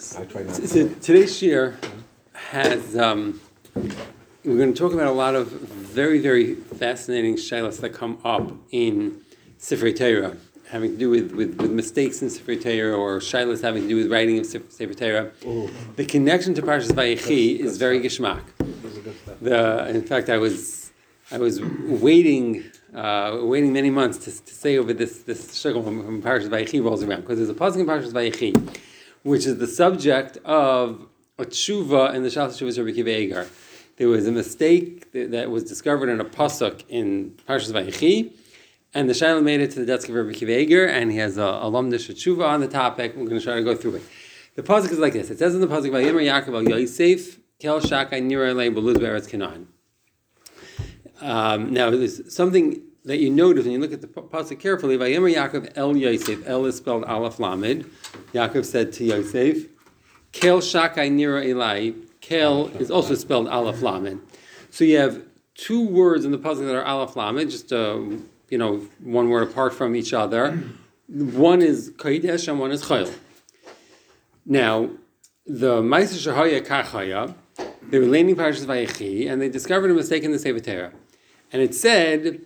I try not to. So today's shir has, we're going to talk about a lot of very, very fascinating shaylas that come up in Sifrei Torah, having to do with mistakes in Sifrei Torah, or shaylas having to do with writing of Sifrei Torah. The connection to Parshas Vayechi is very geschmack. In fact, I was waiting many months to say over this shayla when Parshas Vayechi rolls around, because there's a pasuk in Parshas Vayechi, which is the subject of a tshuva in the Shas Tshuvas Rabbi Akiva Eiger. There was a mistake that was discovered in a pasuk in Parshas Vayechi, and the shayla made it to the desk of Rabbi Akiva Eiger, and he has a alumnish tshuva on the topic. We're going to try to go through it. The pasuk is like this. It says in the pasuk, "Vayemer Yaakov al Yosef kel shakai nira lei beluz be'eretz Canaan." Now, there's something that you notice when you look at the pasuk carefully. Vayemer Yaakov el Yosef. El is spelled Aleph Lamed. Yaakov said to Yosef, "Kel shakai nira elai." Kel is also spelled Aleph Lamed. So you have two words in the pasuk that are Aleph Lamed, just one word apart from each other. One is Kodesh and one is Chayil. Now, the Ma'aser Shehaya Kachaya, they were learning Parshas Vayechi, and they discovered a mistake in the Sefer Torah. And it said,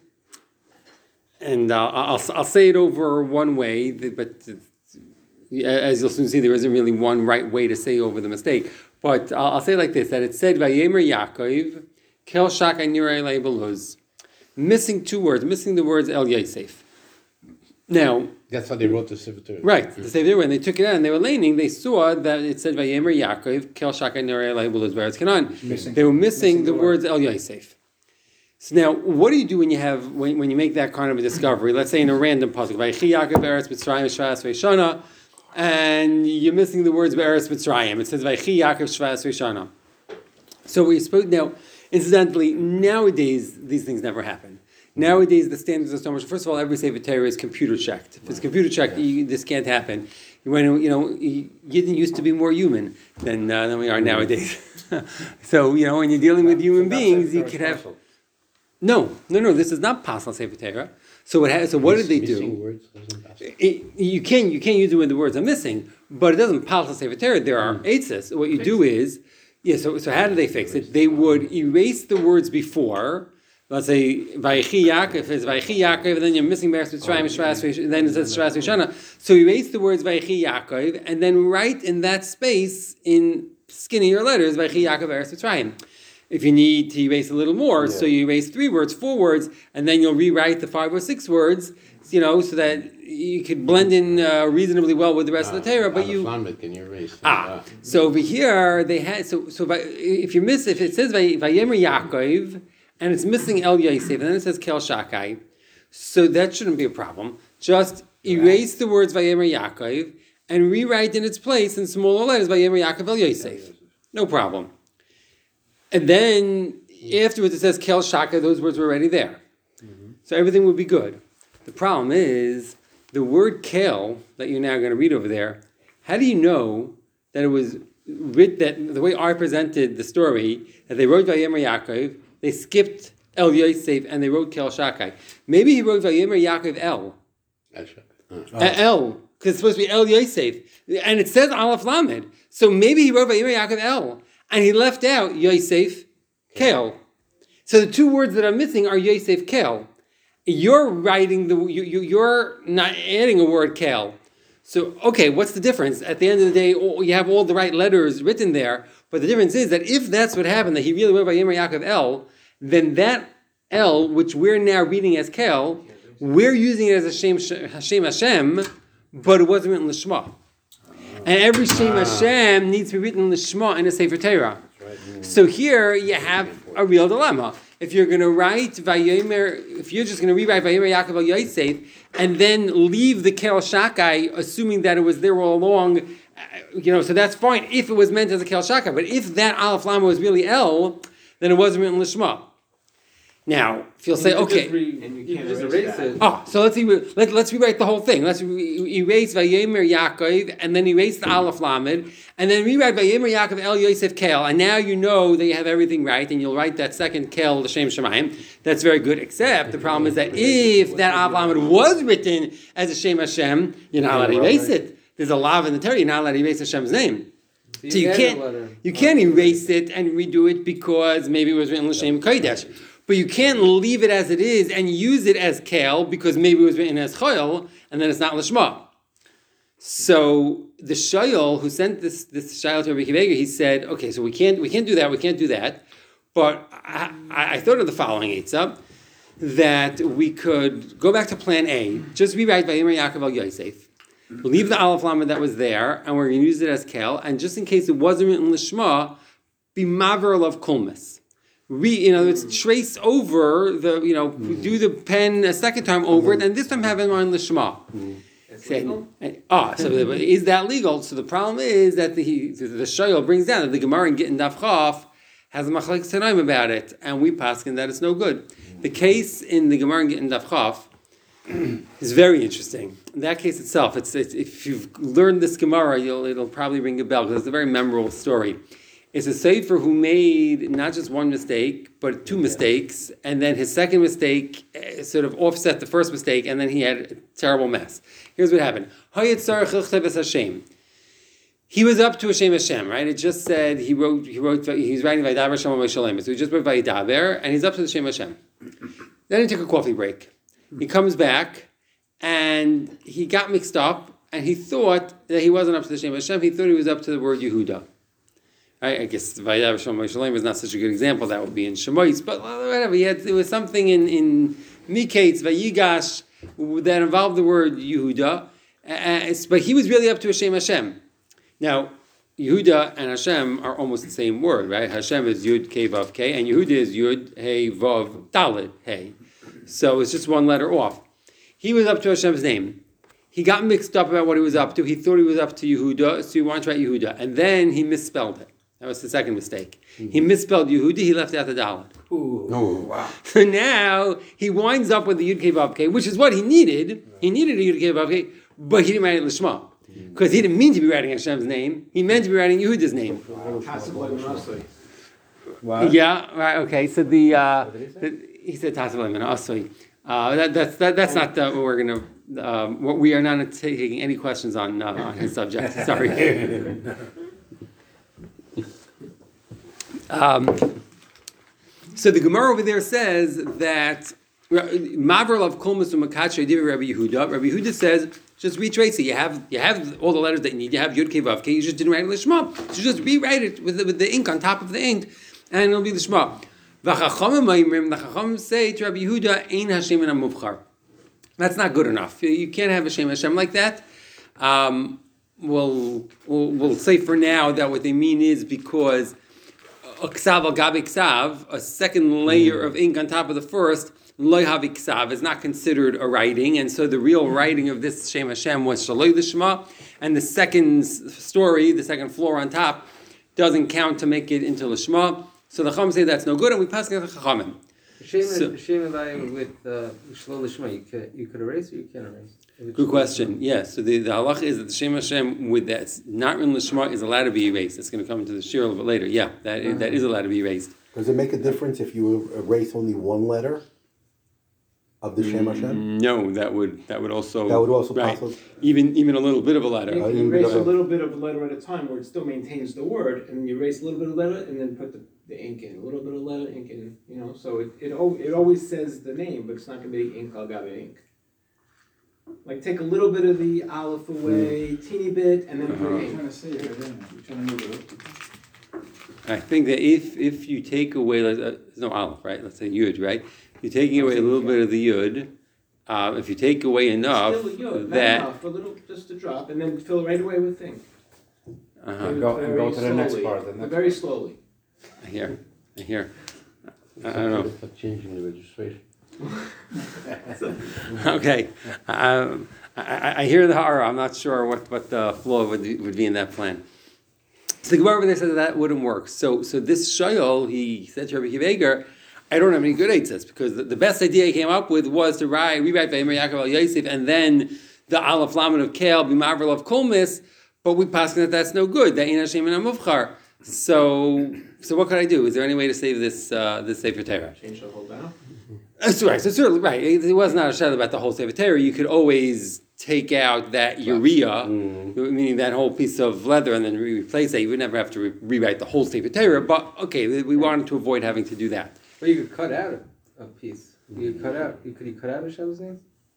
and I'll say it over one way, but as you'll soon see, there isn't really one right way to say over the mistake. But I'll say it like this, that it said, Vayemer Yaakov, Kel Shakai Nira Elai Beluz. Missing two words, missing the words El Yosef. Now, that's how they wrote the Sefer Torah. Right, the Sefer Torah. When they took it out and they were laning, they saw that it said Vayemer Yaakov, Kel Shakai Nira Elai Beluz Be'eretz Canaan. They were missing the words El Yosef. So now, what do you do when you make that kind of a discovery? Let's say in a random pasuk, Vayechi Yaakov Be'eretz Mitzrayim Shvas Ve'shana, and you're missing the words Be'eretz Mitzrayim. It says Vayechi Yaakov Shvas Ve'shana. So we spoke now. Incidentally, nowadays these things never happen. Nowadays the standards are so much. First of all, every Sefer Torah is computer checked. If it's computer checked, this can't happen. Yidden used to be more human than we are nowadays. So when you're dealing with human beings, you could have. No. This is not Pasal Sefer Torah. So what did they do? Words You can't use it when the words are missing, but it doesn't Pasal Sefer Torah. There are eitzes. What you do is. Yeah, so how do they fix it? They would erase the words before. Let's say Vayechi Yaakov is Vayechi Yaakov, and then you're missing Be'eretz Mitzrayim, and then it says Shvas Ve'shana. So erase the words Vayechi Yaakov, and then write in that space in skinnier letters Vayechi Yaakov Be'eretz Mitzrayim. If you need to erase a little more, so you erase 3 words, 4 words, and then you'll rewrite the 5 or 6 words, so that you could blend in reasonably well with the rest of the Torah, but you... Can you erase? So over here, they had... So if it says Vayemer Yaakov, and it's missing El Yosef, and then it says Kel Shakai, so that shouldn't be a problem. Just erase the words Vayemer Yaakov, and rewrite in its place in smaller letters Vayemer Yaakov El Yosef. No problem. And then, afterwards it says Kel Shakai, those words were already there. Mm-hmm. So everything would be good. The problem is, the word Kel that you're now going to read over there, how do you know that it was written, that the way I presented the story, that they wrote Vayemer Yaakov, they skipped El Yosef, and they wrote Kel Shakai. Maybe he wrote Vayemer Yaakov El. El, because it's supposed to be El Yosef. And it says Aleph Lamed. So maybe he wrote Vayemer Yaakov El, and he left out Yosef Kel. So the 2 words that are missing are Yosef Kel. You're writing you're not adding a word Kel. So, okay, what's the difference? At the end of the day, you have all the right letters written there, but the difference is that if that's what happened, that he really wrote by Vayemer Yaakov El, then that El, which we're now reading as Kel, we're using it as a Hashem Hashem, but it wasn't written Lishma. And every Shem Hashem needs to be written Lishma in a Sefer Torah. So here you have a real dilemma. If you're going to write Vayemer, if you're just going to rewrite Vayemer Yaakov El Yosef, and then leave the Kel Shakai, assuming that it was there all along, so that's fine if it was meant as a Kel Shakai. But if that Aleph Lama was really El, then it wasn't written Lishma. Now, if you'll say, okay, so let's rewrite the whole thing. Let's erase Vayemer Yaakov, and then erase the Aleph Lamed, and then rewrite Vayemer Yaakov El Yosef Kel, and now you know that you have everything right, and you'll write that second Kel, the Shem Shemayim. That's very good, except the problem is that if that Aleph Lamed was written as a Shem Hashem, you're not allowed to erase it. There's a law in the Torah, you're not allowed to erase Hashem's name. So you can't erase it and redo it because maybe it was written L'Shem Kodesh. But you can't leave it as it is and use it as Kel because maybe it was written as Choyel and then it's not Lishma. So the Shayol who sent this Shayol to Rabbi Akiva Eiger, he said, okay, so we can't do that. But I thought of the following Eitzah, that we could go back to plan A, just rewrite Vayemer Yaakov al Yosef, leave the Aleph Lamed that was there, and we're going to use it as Kel, and just in case it wasn't written Lishma, be Maver of Kulmis. In other words, trace over do the pen a second time over it, and this time have it on Lishma. So is that legal? So the problem is that the Shayol brings down that the Gemara in Gittin Daf Chaf has a machlekes tanaim about it, and we paskin that it's no good. The case in the Gemara in Gittin Daf Chaf is very interesting. In that case itself, it's if you've learned this Gemara, it'll probably ring a bell because it's a very memorable story. It's a sefer who made not just one mistake, but two mistakes, and then his second mistake sort of offset the first mistake, and then he had a terrible mess. Here's what happened. He was up to Hashem, right? It just said he wrote. He's writing Vayidaber Shem Shalem. So he just wrote Vayidaber, and he's up to the Hashem. Then he took a coffee break. He comes back, and he got mixed up, and he thought that he wasn't up to the Hashem. He thought he was up to the word Yehuda. I guess Vayidaber Shem Shalem was not such a good example. That would be in Shemois, but whatever. It was something in Miketz Vayigash that involved the word Yehuda, but he was really up to Hashem. Now, Yehuda and Hashem are almost the same word, right? Hashem is Yud Kei Vav Kei, and Yehuda is Yud Hey Vav Dalet Hey. So it's just one letter off. He was up to Hashem's name. He got mixed up about what he was up to. He thought he was up to Yehuda, so he wanted to write Yehuda, and then he misspelled it. That was the second mistake. He misspelled Yehuda. He left out the Dalet. Oh, wow. So now he winds up with the Yud Kei Vav Kei, which is what he needed. He needed a Yud Kei Vav Kei, but he didn't write it Lishma. Because he didn't mean to be writing Hashem's name. He meant to be writing Yehuda's name. Yeah, right, okay. So he said Tasavle Min Asoi. That's not what we're going to... we are not taking any questions on his subject. Sorry. So the Gemara over there says that Maver of Kol Misum Makatre Divi Rabbi Yehuda. Rabbi Yehuda says, just retrace it. You have all the letters that you need. You have Yud Kei Vav Kei. You just didn't write it Lishma. So just rewrite it with the ink on top of the ink, and it'll be Lishma. The Chachamim say to Rabbi Yehuda, Ein Hashem and Muvchar. That's not good enough. You can't have Hashem like that. We'll say for now that what they mean is because a ksav al gabi ksav, a second layer of ink on top of the first, loy havi ksav, is not considered a writing, and so the real writing of this Shem Hashem was shaloi l'shma, and the second story, the second floor on top, doesn't count to make it into l'shma. So the Chacham say that's no good, and we pass it to the Chachamim. Shem with Shlo Lishma, you could erase or you can't erase? Good question. Yes. So the halach is that the Shem Hashem with that's not written Lishma is allowed to be erased. It's going to come into the shir a little bit later. Yeah, that is allowed to be erased. Does it make a difference if you erase only one letter of the Shem Hashem? No, that would also right. Possibly even a little bit of a letter. You can erase a little bit of a letter at a time where it still maintains the word, and you erase a little bit of letter and then put the ink in, a little bit of letter, ink in, so it always says the name, but it's not going to be ink al gabe ink. Like take a little bit of the aleph away, teeny bit, and then put ink. I think that if you take away, there's no aleph, right? Let's say yud, right? You're taking away a little bit of the yud. If you take away enough, still yud, that not enough, a little, just a drop, and then fill right away with ink. Go to the next part. Very slowly. I hear. I don't know. It's like changing the registration. Okay. I hear the horror. I'm not sure what the flaw would be in that plan. So the Gemara over there said that wouldn't work. So this Shayol, he said to Rabbi Akiva Eiger, I don't have any good eitzes, because the best idea he came up with was to rewrite Vayemer Yaakov al Yosef, and then the Aleph Lamed of Kel, B'Maver of Kolmis, but we pass that that's no good. That Ein Hashem and Muvchar. So what could I do? Is there any way to save this Sefer Torah? Change the whole down. That's right. So certainly right. It was not a shadow about the whole Sefer Torah. You could always take out that urea, meaning that whole piece of leather, and then replace it. You would never have to rewrite the whole Sefer Torah, but okay, we wanted to avoid having to do that. But you could cut out a piece. You cut out Hashem's name?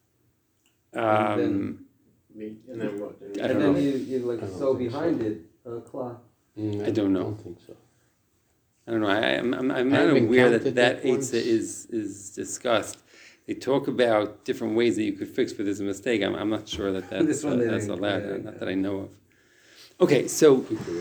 And then what? I And don't then know. you like sew behind it a cloth. I don't know. I don't think so. I don't know. I'm not haven't aware that counted that that once. eitzah is discussed. They talk about different ways that you could fix for this mistake. I'm not sure that This one they that's didn't- allowed. yeah, Not yeah. that I know of. Okay, so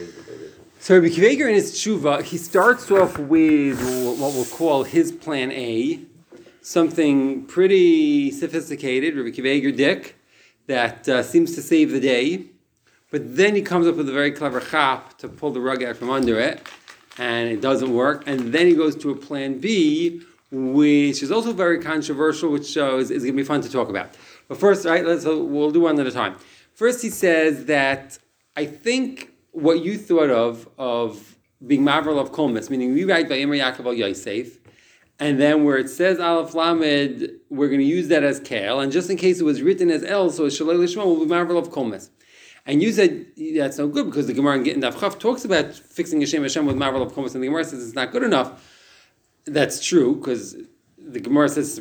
Rabbi Akiva Eiger in his tshuva, he starts off with what we'll call his plan A, something pretty sophisticated, Rabbi Akiva Eiger Dick, that seems to save the day. But then he comes up with a very clever chap to pull the rug out from under it, and it doesn't work. And then he goes to a plan B, which is also very controversial, which shows is going to be fun to talk about. But first, right, we'll do one at a time. First, he says that I think what you thought of being Mavril of Kolmis, meaning we write by Imre Yaakov al Yosef, and then where it says Aleph Lamed, we're going to use that as Kel, and just in case it was written as El, so it's Shalei Lishma, will be Mavril of Kolmis. And you said that's no good because the Gemara in Gittin Daf Chaf talks about fixing Hashem with Mavril of Kolmis, and the Gemara says it's not good enough. That's true because the Gemara says the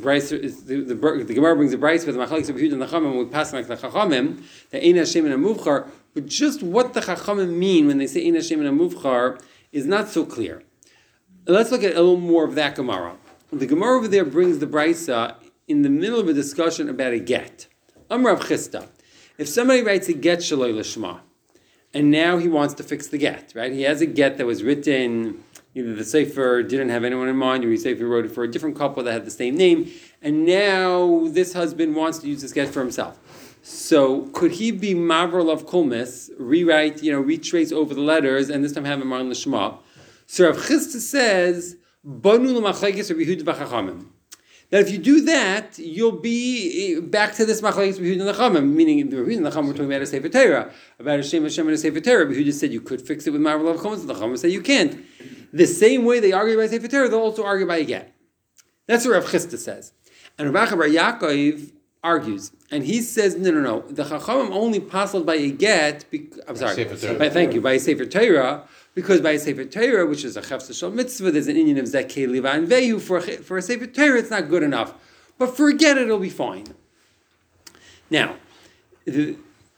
Gemara brings a brayso with the Machlokes of Yehuda and the Chachamim, and we pass like the Chachamim that Ein Hashem in a Muvchar. But just what the Chachamim mean when they say Ein Hashem in a Muvchar is not so clear. Let's look at a little more of that Gemara. The Gemara over there brings the brayso in the middle of a discussion about a get. Rav Chisda. If somebody writes a get Shaloi Lishma, and now he wants to fix the get, right? He has a get that was written, either the Sefer didn't have anyone in mind, or the Sefer wrote it for a different couple that had the same name, and now this husband wants to use this get for himself. So could he be Mavril of Kolmis, rewrite, retrace over the letters, and this time have him on the Shema? So Rav Chisda says, Banu l'machlekes Rabbi Yehuda v'chachamim. That if you do that, you'll be back to this machlekes Rabbi Yehuda and the Chachamim, meaning the Rabbi Yehuda and the Chachamim were talking about a Sefer Torah, about Hashem and a Sefer Torah. Rabbi Yehuda said you could fix it with Mavril of Kolmis, and the Chachamim said you can't. The same way they argue by Sefer Torah, they'll also argue by a get. That's what Rav Chisda says. And Rav Bar Yaakov argues, and he says, no. The Chachamim only passled by a get, by a Sefer Torah, because by a Sefer Torah, which is a Chefsa Shal Mitzvah, there's an Indian of Zakei Liva and Vehu. For a Sefer Torah, it's not good enough. But for a get, it'll be fine. Now, none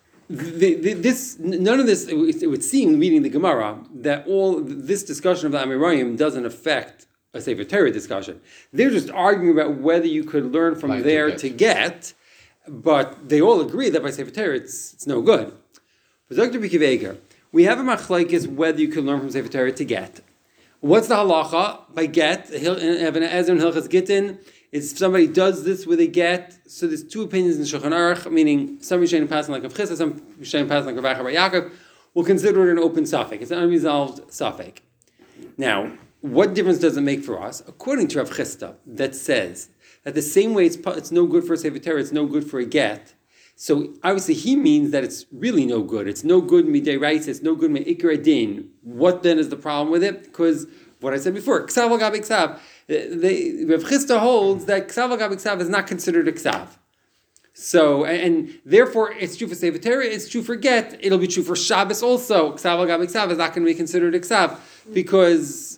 of this, it would seem, reading the Gemara, that all this discussion of the Amirayim doesn't affect a Sefer Torah discussion. They're just arguing about whether you could learn from there to get, but they all agree that by Sefer Torah it's no good. For Dr. Rabbi Akiva Eiger, we have a machlokes whether you can learn from Sefer Torah to get. What's the halacha by get? Even Ezra and Hilchas Gittin is if somebody does this with a get. So there's two opinions in Shulchan Aruch, meaning some Rishonim passing like Rav Chisda, some Rishonim passing like Rav Bar Yaakov. We'll consider it an open suffix. It's an unresolved suffix. Now, what difference does it make for us? According to Rav Chisda, that says that the same way it's no good for a Sefer Torah, it's no good for a get. So obviously he means that it's really no good. It's no good midei raisa. It's no good me'ikar din. What then is the problem with it? Because what I said before, ksav al gabi ksav. Rav Chisda holds that ksav al gabi ksav is not considered a ksav. So and therefore it's true for Sefer Torah. It's true for get. It'll be true for Shabbos also. Ksav al gabi ksav is not going to be considered a ksav because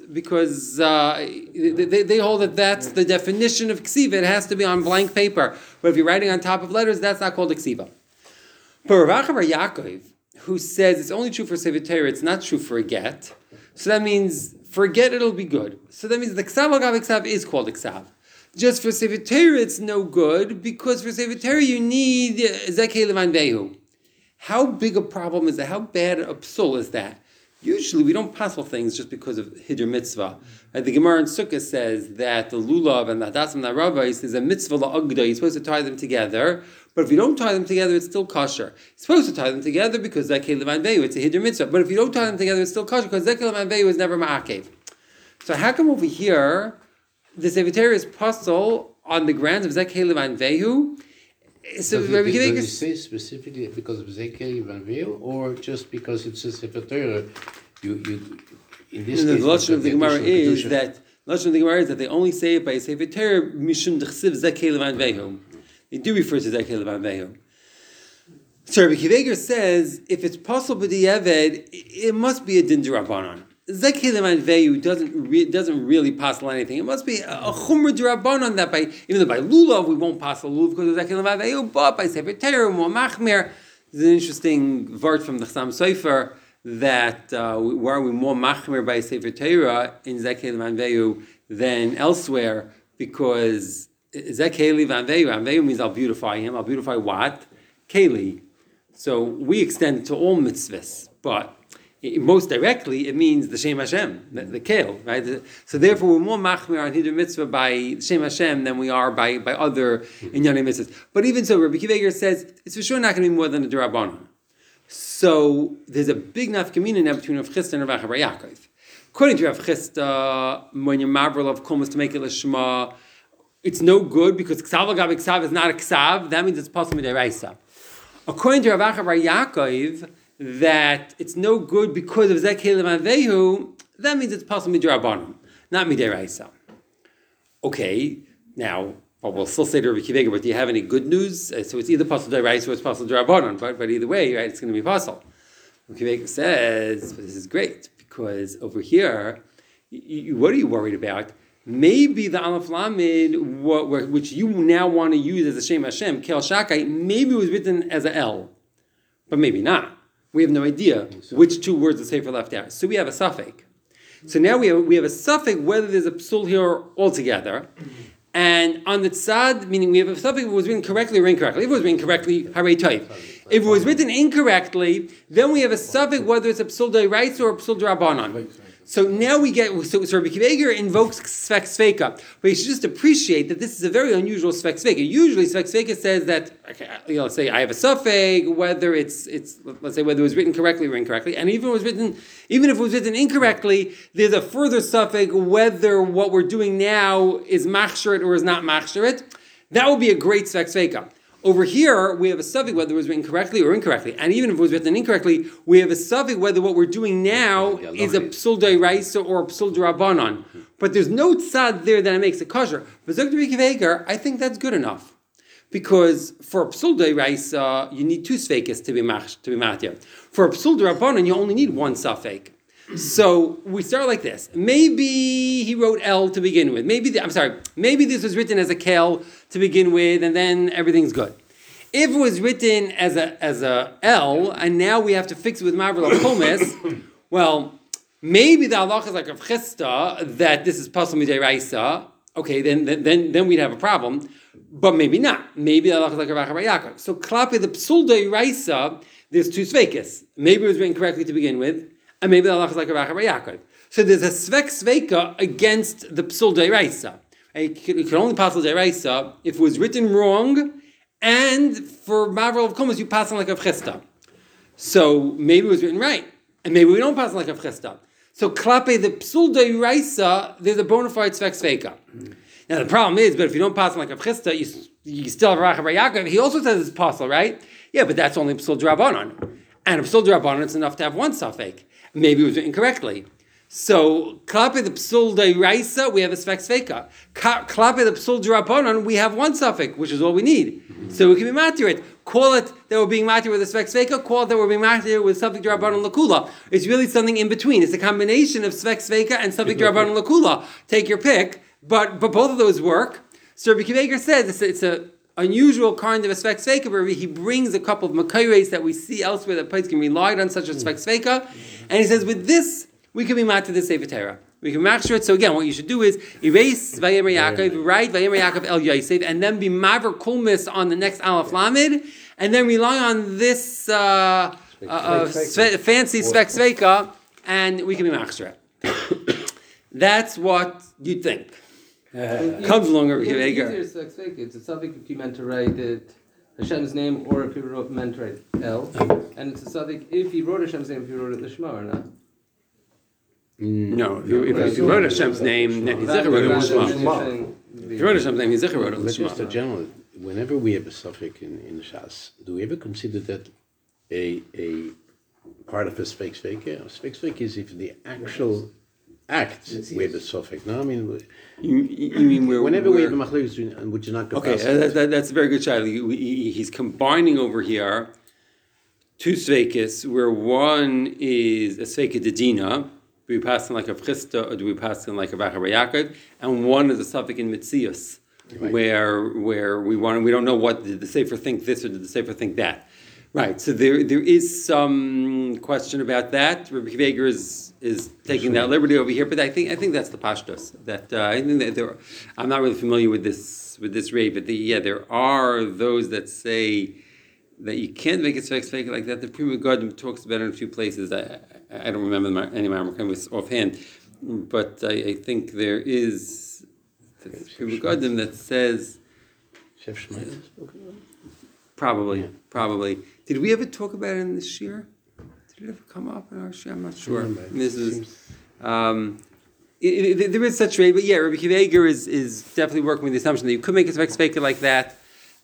they hold that that's the definition of ksiva. It has to be on blank paper. But if you're writing on top of letters, that's not called a ksiva. But Rav Bar Yaakov, who says it's only true for Sefer Torah, it's not true for a get, so that means for a get it'll be good. So that means the ksav al gabi ksav is called a ksav. Just for Sefer Torah it's no good, because for Sefer Torah you need Zakei Levan Vehu. How big a problem is that? How bad a psul is that? Usually we don't passel things just because of Hiddur Mitzvah. The Gemara in Sukkah says that the Lulav and the Hadassah and the Ravais is a mitzvah la'agda. You're supposed to tie them together, but if you don't tie them together, it's still kosher. You're supposed to tie them together because Zakei Levan Vehu, it's a Hiddur Mitzvah. But if you don't tie them together, it's still kosher because Zakei Levan Vehu is never ma'akev. So how come over here the Sefer Torah is passel on the grounds of Zakei Levan Vehu? So does it say specifically because of Zakei Levan Vehu, or just because it's a Sefer Torah? You in this case, the lashon of the Gemara is that they only say it by a Sefer Torah mishum d'chsiv Zakei Levan Vehu. They do refer to Zakei Levan Vehu. So Rabbi Kiveger says, if it's possible b'di'eved, it must be a din d'Rabbanan. Zekelim and Veyu doesn't really passel anything. It must be a chumra d'Rabbanan that even though by lulav we won't passel lulav because of Zekelim and Veyu, but by Sefer Torah more machmer. There's an interesting word from the Chassam Sofer that where are we more machmer by Sefer Torah in Zekelim and Veyu than elsewhere, because Zekelim and Veyu means I'll beautify him. I'll beautify what? Keli. So we extend it to all mitzvahs, but most directly it means the Shem Hashem, the Kel, right? So therefore we're more machmir on Hiddur Mitzvah by Shem Hashem than we are by other Inyanei Mitzvahs. But even so, Rabbi Kiveger says it's for sure not going to be more than a D'Rabbanan. So there's a big nafkamina now between Rav Chisda and Rav Acha bar Yaakov. According to Rav Chisda, when you're mavril of kumas to make it l'shma, it's no good because ksav agav ksav is not a ksav. That means it's possible midiraisa. According to Rav Acha bar Yaakov, that it's no good because of Zekelim and Vehu, that means it's possible midrabanan, not midiraisa. Okay, now, well, we'll still say to Rabbi Kiveger, but do you have any good news? So it's either possible diraisa or it's possible drabanan, but either way, right, it's going to be possible. Rabbi Kiveger says, but this is great, because over here, what are you worried about? Maybe the Aleph Lamed, which you now want to use as a Shem Hashem, Kel Shakai, maybe it was written as a L, but maybe not. We have no idea which two words the Sefer left out. So we have a suffix. So now we have a suffix whether there's a psul here altogether. And on the tzad, meaning we have a suffix if it was written correctly or incorrectly. If it was written correctly, harei tov. If it was written incorrectly, then we have a suffix whether it's a psul d'oraisa or a psul d'Rabbanan. So now we get, so Rabbi Kiveger invokes Sfek Sveka, but you should just appreciate that this is a very unusual Sfek Sveka. Usually Sfek Sveka says that, okay, let's say I have a suffix, whether it's let's say whether it was written correctly or incorrectly, and even if it was written incorrectly, there's a further suffix whether what we're doing now is machsheret or is not machsheret. That would be a great Sfek Sveka. Over here, we have a suffix whether it was written correctly or incorrectly. And even if it was written incorrectly, we have a suffix whether what we're doing now is a psul d'oraisa or a psul d'Rabbanan. But there's no tzad there that makes it kosher. But Zok Rabbi Kiveger, I think that's good enough. Because for a psul d'oraisa, you need two sfeikis to be matir. For a psul d'Rabbanan, you only need one suffix. So we start like this. Maybe he wrote L to begin with. Maybe this was written as a Kel to begin with, and then everything's good. If it was written as a L, and now we have to fix it with Mavril of Chomis, well, maybe the halacha is like Rav Chisda that this is pasal midiraisa. Okay, then we'd have a problem, but maybe not. Maybe the halacha is like Rav Acha bar Yaakov. So klapi the psul d'oraisa, there's two sveikis. Maybe it was written correctly to begin with. And maybe the halacha is like Rav Acha bar Yaakov. So there's a svek sveika against the psul d'oraisa. You can only pass d'oraisa if it was written wrong, and for Mavril of Kumas you pass on like Rav Chisda. So maybe it was written right, and maybe we don't pass on like Rav Chisda. So klape the psul d'oraisa, there's a bona fide svek sveika. Now the problem is, but if you don't pass on like Rav Chisda, you still have Rav Acha bar Yaakov. He also says it's possible, right? Yeah, but that's only psul d'Rabbanan, and a psul d'Rabbanan it's enough to have one suffix. Maybe it was written correctly. So, klape the psul d'oraisa, we have a sfek sveka. Klape the psul d'Rabbanan, we have one suffix, which is all we need. So we can be matir it. Call it that we're being matir with a sfek sveka, call it that we're being matir with suffix d'Rabbanan lakula. It's really something in between. It's a combination of sfek sveka and suffix d'Rabbanan lakula. Take your pick, but both of those work. So Rabbi Kiveger says it's a unusual kind of a sfek sveka, where he brings a couple of makayres that we see elsewhere that places can rely on such a sfek sveka, and he says with this we can be matir the Sefer Torah. We can make sure it. So again, what you should do is erase Vayemer Yaakov, write Vayemer Yaakov El Yosef, and then be maver kulmis on the next Aleph Lamed, and then rely on this fancy sfek sveka, and we can be macher it. That's what you'd think. Comes along over here. It's a suffix if you meant to write it Hashem's name, or if you meant to write L, and it's a suffix if he wrote Hashem's name, if he wrote it Lishma or not. No, if you wrote Hashem's name, then he's Zecher wrote it Lishma. If you wrote Hashem's name, he's Zecher wrote it But just a Lishma. general, whenever we have a suffix in Shas, do we ever consider that a part of a sfek sveka? A sfek sveka is if the actual act we have a suffix. No, I mean, You mean whenever we have a machlokes, which is not Okay, that's a very good child. He's combining over here two sveikis, where one is a sveika dedina, do we pass in like a Chisda or do we pass in like a Bachar Yaakov, and one is a suffix in Mitzias, where we don't know what did the Sefer think this or did the Sefer think that. Right, so there is some question about that. Rabbi Akiva Eiger is taking that liberty over here, but I think that's the pashtus. That I think that I'm not really familiar with this rate, but there are those that say that you can't make it fake like that. The Prima Garden talks about it in a few places. I don't remember any Marmukam offhand, but I think there is the Prima Garden that says Chef Schmidt spoke about it? Probably. Did we ever talk about it in this year? Did it ever come up in our year? I'm not sure. This is there is such rate, but yeah, Rabbi Akiva Eiger is definitely working with the assumption that you could make it fake like that.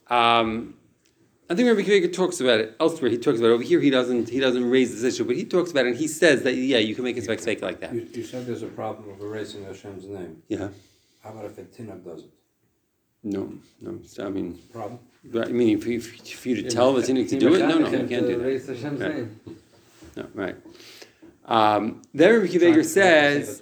I think Rabbi Akiva Eiger talks about it elsewhere. He talks about it over here. He doesn't raise this issue, but he talks about it and he says that you can make it fake like that. You said there's a problem of erasing Hashem's name. Yeah. How about if a Tinab does it? No. I mean, Problem? I mean, for you to tell the Tinnik to do it, no, you can't do that. Erase Hashem's name. No, right. Then Rabbi Akiva Eiger says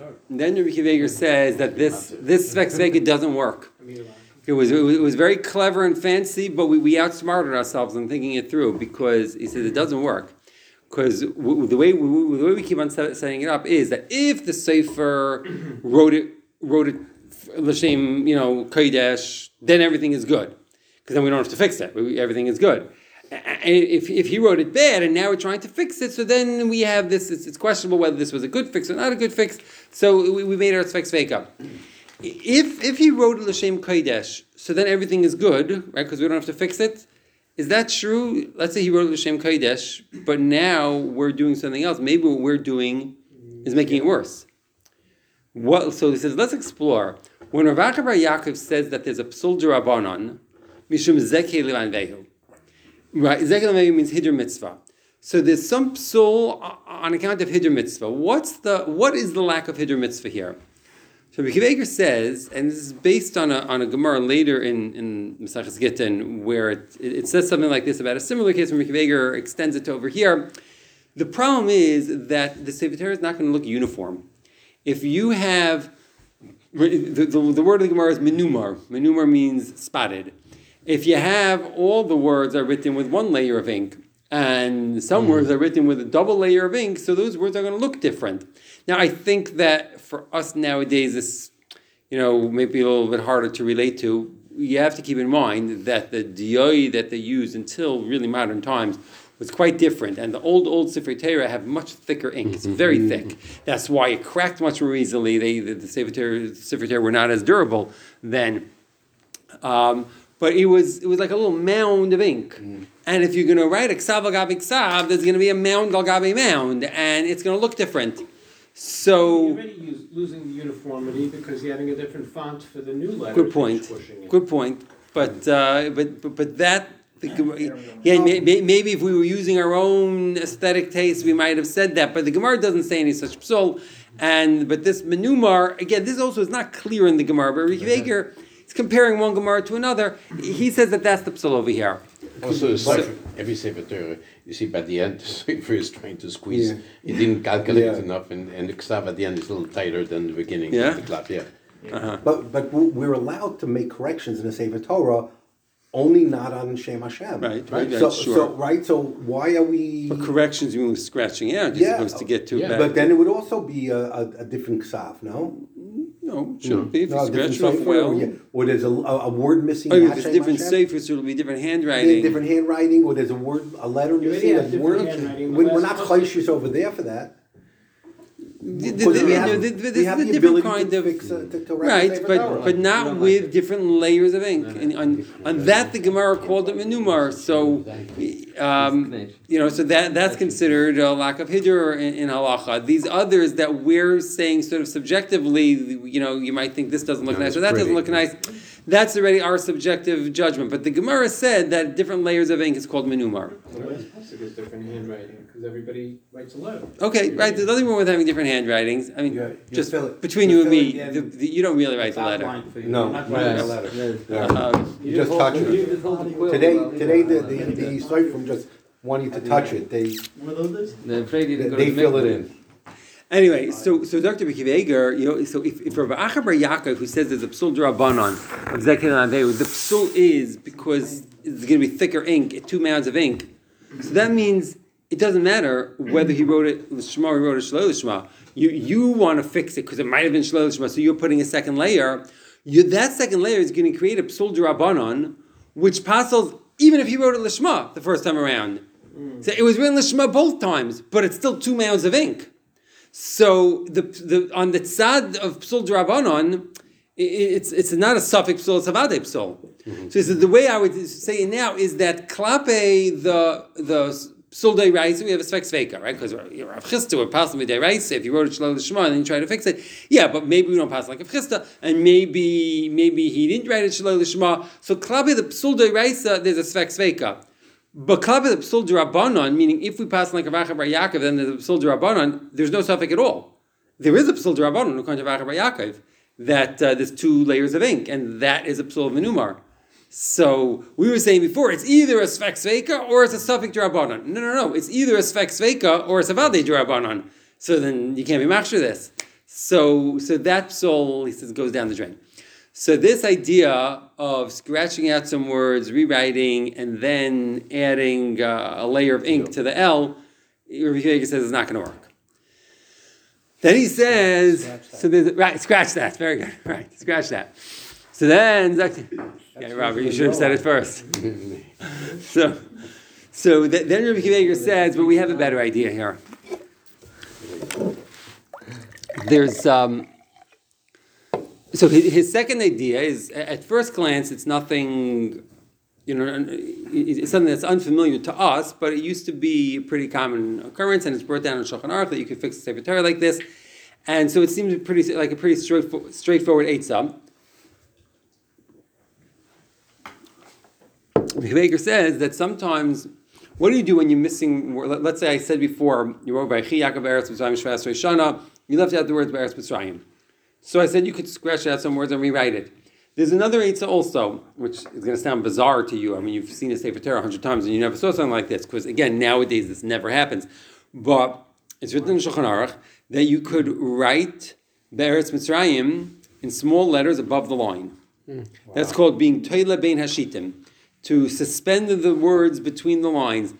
that this Sveka doesn't work. It was very clever and fancy, but we outsmarted ourselves in thinking it through, because he says it doesn't work. Because the way we keep on setting it up is that if the Sefer wrote it l'shem, kodesh, then everything is good, because then we don't have to fix it. Everything is good. If he wrote it bad and now we're trying to fix it, so then we have this. It's questionable whether this was a good fix or not a good fix. So we made our fake up. If he wrote it l'shem kodesh, so then everything is good, right? Because we don't have to fix it. Is that true? Let's say he wrote it l'shem kodesh, but now we're doing something else. Maybe what we're doing is making it worse. So he says, let's explore. When Rav Acha bar Yaakov says that there's a psul d'Rabbanan, mishum zekei levan vehu. Right, zekei levan vehu means hiddur mitzvah. So there's some psul on account of hiddur mitzvah. What is the lack of hiddur mitzvah here? So Rabbi Akiva Eiger says, and this is based on a Gemara later in Maseches Gittin, where it says something like this about a similar case. When Rabbi Akiva Eiger extends it to over here. The problem is that the Sefer Torah is not going to look uniform. If you have the word of the Gemara is menumar. Menumar means spotted. If you have all the words are written with one layer of ink, and some words are written with a double layer of ink, so those words are going to look different. Now, I think that for us nowadays, this, maybe a little bit harder to relate to. You have to keep in mind that the dioi that they used until really modern times was quite different, and the old Sefer Torah have much thicker ink. It's very thick. That's why it cracked much more easily. The Sefer Torah were not as durable then. But it was like a little mound of ink. And if you're going to write a ksav al gabi ksav, there's going to be a mound al gabi mound, and it's going to look different. So You're already losing the uniformity because you're having a different font for the new letter. good point. But that. Maybe if we were using our own aesthetic taste, we might have said that. But the Gemara doesn't say any such psul. But this menumar, again, this also is not clear in the Gemara. But Rabbi Akiva Eiger is comparing one Gemara to another. He says that that's the psul over here. Also, every Sefer Torah, you see by the end, the Sefer is trying to squeeze. He didn't calculate enough, and the ksav at the end is a little tighter than the beginning of the klap. But we're allowed to make corrections in the Sefer Torah, only not on Shem Hashem. Right, So, sure. So why are we? For corrections, you mean scratching out, you're supposed to get to it back. But then it would also be a different ksav, no? No, it shouldn't be. If No, you different scratch off sefer, well. or there's a word missing. If not it's Shem different Hashem. sefer, so it'll be different handwriting. Different handwriting, or there's a letter You already missing. have A different word. handwriting. We're not chayshish over there for that. This Because is we a have different the ability kind to of fix, to correct right, the Sefer Torah. but not with different layers of ink. And on that, the Gemara called it menumar. So, so that's considered a lack of hiddur in halacha. These others that we're saying sort of subjectively, you might think this doesn't look nice or that doesn't look nice. That's already our subjective judgment. But the Gemara said that different layers of ink is called menumar. The last pasuk is different handwriting because everybody writes a letter. Okay, right. There's nothing wrong with having different handwritings. I mean, You're just filling- between you're you and me, filling in you don't really write the letter. No, not the letter. You just touch it. You just hold the quill. Today the Sefer just want you to touch it. They're afraid you to go They to the fill it mikveh. in. Anyway, so Dr. Bekiv so if Rabbi Acha Bar Yaakov, who says there's a psul d'Rabbanan of Zekin Aveu, the psul is because it's going to be thicker ink, 2 mounds of ink. So that means it doesn't matter whether he wrote it l'shma or he wrote it shelo l'shma. You want to fix it because it might have been shelo l'shma, so you're putting a second layer. That second layer is going to create a psul d'Rabbanan, which passes even if he wrote it l'shma the first time around. So it was written l'shma both times, but it's still 2 mounds of ink. So the on the tzad of psul d'Rabbanan, it's not a suffix psul, it's a vade psul. So the way I would say it now is that klape the psul d'oraisa we have a sfek sveka, right? Because Rav Chisda would pass with d'oraisa if you wrote it shelo l'shma and then you try to fix it. Yeah, but maybe we don't pass like Rav Chisda, and maybe he didn't write it shelo l'shma. So klape the psul d'oraisa there's a sfek sveka. But klape the psul d'Rabbanan, meaning if we pass like Rav Acha Bar Yaakov, then there's a psul d'Rabbanan, there's no suffix at all. There is a psul d'Rabbanan according to Rav Acha Bar Yaakov that there's 2 layers of ink, and that is a psul v'numar. So we were saying before, it's either a sfek sveka or it's a suffix d'Rabbanan. No, it's either a sfek sveka or it's a vade d'Rabbanan. So then you can't be machshir this. So that psul, he says, goes down the drain. So this idea of scratching out some words, rewriting, and then adding a layer of ink to the L, Rabbi Akiva says it's not going to work. Then he says, scratch that. Very good. Right, scratch that. So then, yeah, Robert, you should have said it first. so then Rabbi Akiva says, but we have a better idea here. There's So his second idea is, at first glance, it's nothing, it's something that's unfamiliar to us, but it used to be a pretty common occurrence, and it's brought down in Shulchan Aruch that you could fix a Sefer Torah like this, and so it seems like a pretty straightforward eitzah. Baker says that sometimes, what do you do when you're missing? Let's say I said before, you wrote by Chi Yaakov Eretz Mitzrayim Shvas Shana, you left out the words by Eretz Mitzrayim. So I said you could scratch out some words and rewrite it. There's another eitzah also, which is going to sound bizarre to you. I mean, you've seen a Sefer Torah 100 times and you never saw something like this, because again, nowadays this never happens. But it's written in Shulchan Aruch that you could write Be'eretz Mitzrayim in small letters above the line. Wow. That's called being Toila Bein Hashitim, to suspend the words between the lines.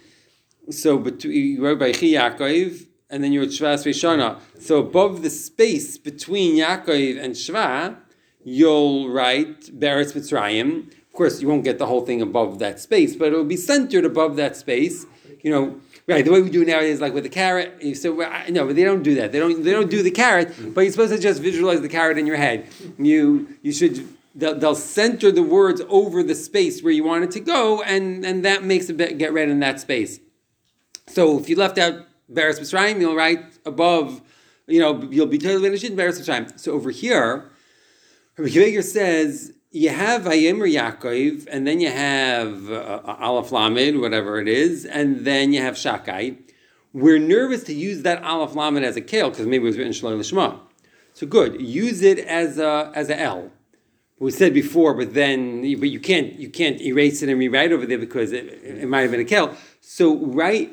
So you wrote by Chi Yaakov, and then you're at Shvas Veshana. So above the space between Yaakov and Shva, you'll write Be'eretz Mitzrayim. Of course, you won't get the whole thing above that space, but it'll be centered above that space. Right? The way we do nowadays, like with the carrot. No, but they don't do that. They don't do the carrot. But you're supposed to just visualize the carrot in your head. You should. They'll center the words over the space where you want it to go, and that makes it get read in that space. So if you left out Be'eretz Mitzrayim, you'll write above, you'll be totally finished in Be'eretz Mitzrayim. So over here, Rabbi Akiva says, you have Vayemer Yaakov, and then you have Aleph Lamed, whatever it is, and then you have Shakai. We're nervous to use that Aleph Lamed as a kale, because maybe it was written Shelo L'Shma. So good, use it as a L. We said before, but you can't erase it and rewrite over there because it might have been a kel. So write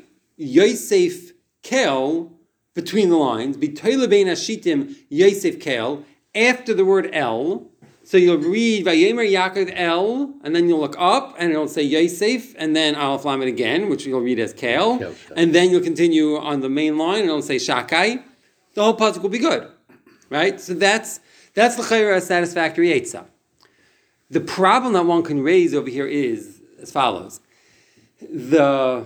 Yosef kel between the lines. B'toila bein hashitim Yosef kel after the word El. So you'll read Vayemer Yaakov El, and then you'll look up and it'll say Yosef, and then Aleph Lamed again, which you'll read as kel, and then you'll continue on the main line and it'll say Shakai. The whole pasuk will be good, right? So that's l'chayra a satisfactory eitzah. The problem that one can raise over here is as follows. Rabbi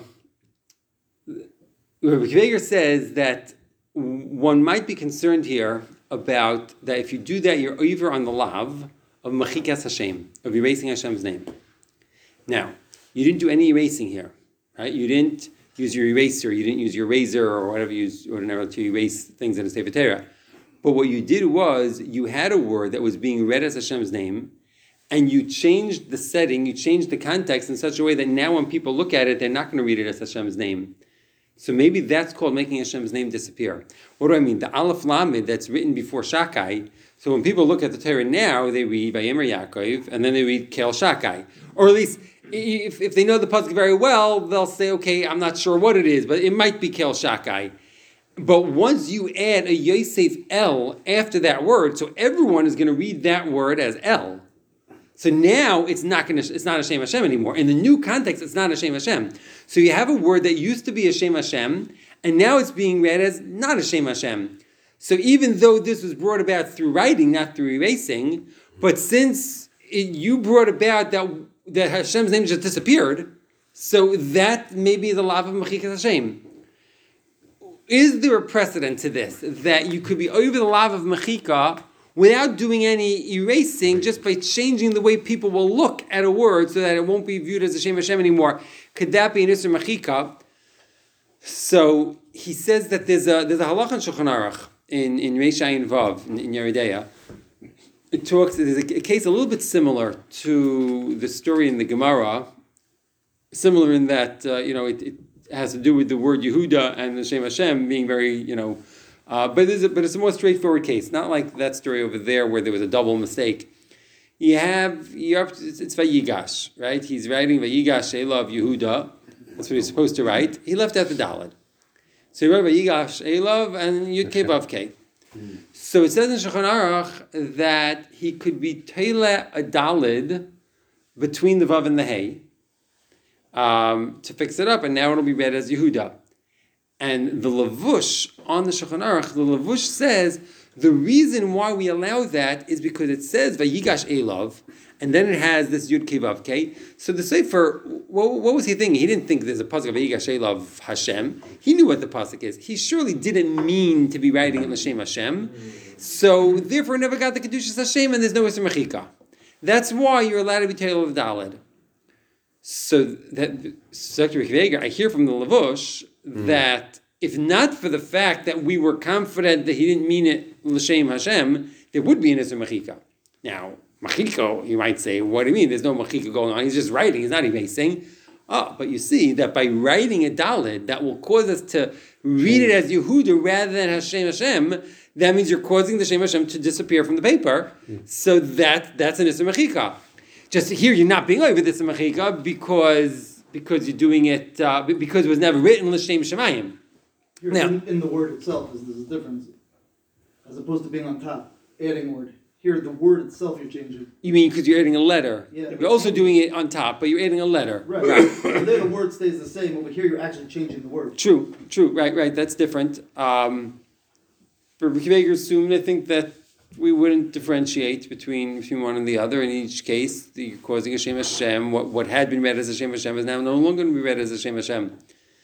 Akiva says that one might be concerned here about that if you do that, you're over on the lav of machikas Hashem, of erasing Hashem's name. Now, you didn't do any erasing here, right? You didn't use your eraser, you didn't use your razor or whatever you use ordinarily to erase things in a Sefer Torah. But what you did was you had a word that was being read as Hashem's name, and you changed the setting, you changed the context in such a way that now when people look at it, they're not going to read it as Hashem's name. So maybe that's called making Hashem's name disappear. What do I mean? The Aleph Lamed that's written before Shakai, so when people look at the Torah now, they read Vayemer Yaakov, and then they read Kel Shakai. Or at least, if they know the pasuk very well, they'll say, okay, I'm not sure what it is, but it might be Kel Shakai. But once you add a Yosef El after that word, so everyone is going to read that word as El. So now it's not Hashem Hashem anymore. In the new context, it's not Hashem Hashem. So you have a word that used to be Hashem Hashem, and now it's being read as not Hashem Hashem. So even though this was brought about through writing, not through erasing, but since you brought about that Hashem's name just disappeared, so that may be the lav of Mechikas Hashem. Is there a precedent to this, that you could be over the lav of Mechika without doing any erasing, just by changing the way people will look at a word so that it won't be viewed as Hashem Hashem anymore? Could that be an Isser Mechika? So he says that there's a halach in Shulchan Aruch in Reish Ayin Vav in Yeridea. There's a case a little bit similar to the story in the Gemara, similar in that it has to do with the word Yehuda and the Shem Hashem being very but it's a more straightforward case, not like that story over there where there was a double mistake. It's Vayigash, right? He's writing Vayigash Elav Yehuda. That's what he's supposed to write. He left out the Daled. So he wrote Vayigash Elav and Yud Kei Vav Kei. So it says in Shulchan Aruch that he could be Teile a Daled between the Vav and the Hey to fix it up, and now it'll be read as Yehuda. And the Lavush on the Shulchan Aruch, the Lavush says the reason why we allow that is because it says Vayigash Elav, and then it has this Yud Kei Vav Kei. So the Sefer, what was he thinking? He didn't think there's a pasuk of Vayigash Elav Hashem. He knew what the pasuk is. He surely didn't mean to be writing it L'Shem Hashem. So therefore, never got the Kedushas Hashem, and there's no Isser Mechika. That's why you're allowed to be Teil of Daled. So that Dr. I hear from the Lavush that if not for the fact that we were confident that he didn't mean it L'Shem Hashem, there would be an Isser Mechika. Now, Machiko, you might say, what do you mean? There's no Machika going on. He's just writing. He's not erasing. Oh, but you see that by writing a Daled, that will cause us to read it as Yehuda rather than Hashem Hashem. That means you're causing the Shem Hashem to disappear from the paper. So that's an Isser Mechika. Just here, you're not being over this Isser Mechika because you're doing it because it was never written L'Shem Shemayim. Now, in the word itself is the difference, as opposed to being on top, adding word. Here, the word itself you're changing. You mean because you're adding a letter? Yeah. You're also doing it on top, but you're adding a letter. Right. So there the word stays the same. Over here, you're actually changing the word. True. Right. That's different. For Bekiveger assumed, I think that we wouldn't differentiate between one and the other. In each case, you're causing a Shem Hashem. What had been read as a Shem Hashem is now no longer going to be read as a Shem Hashem.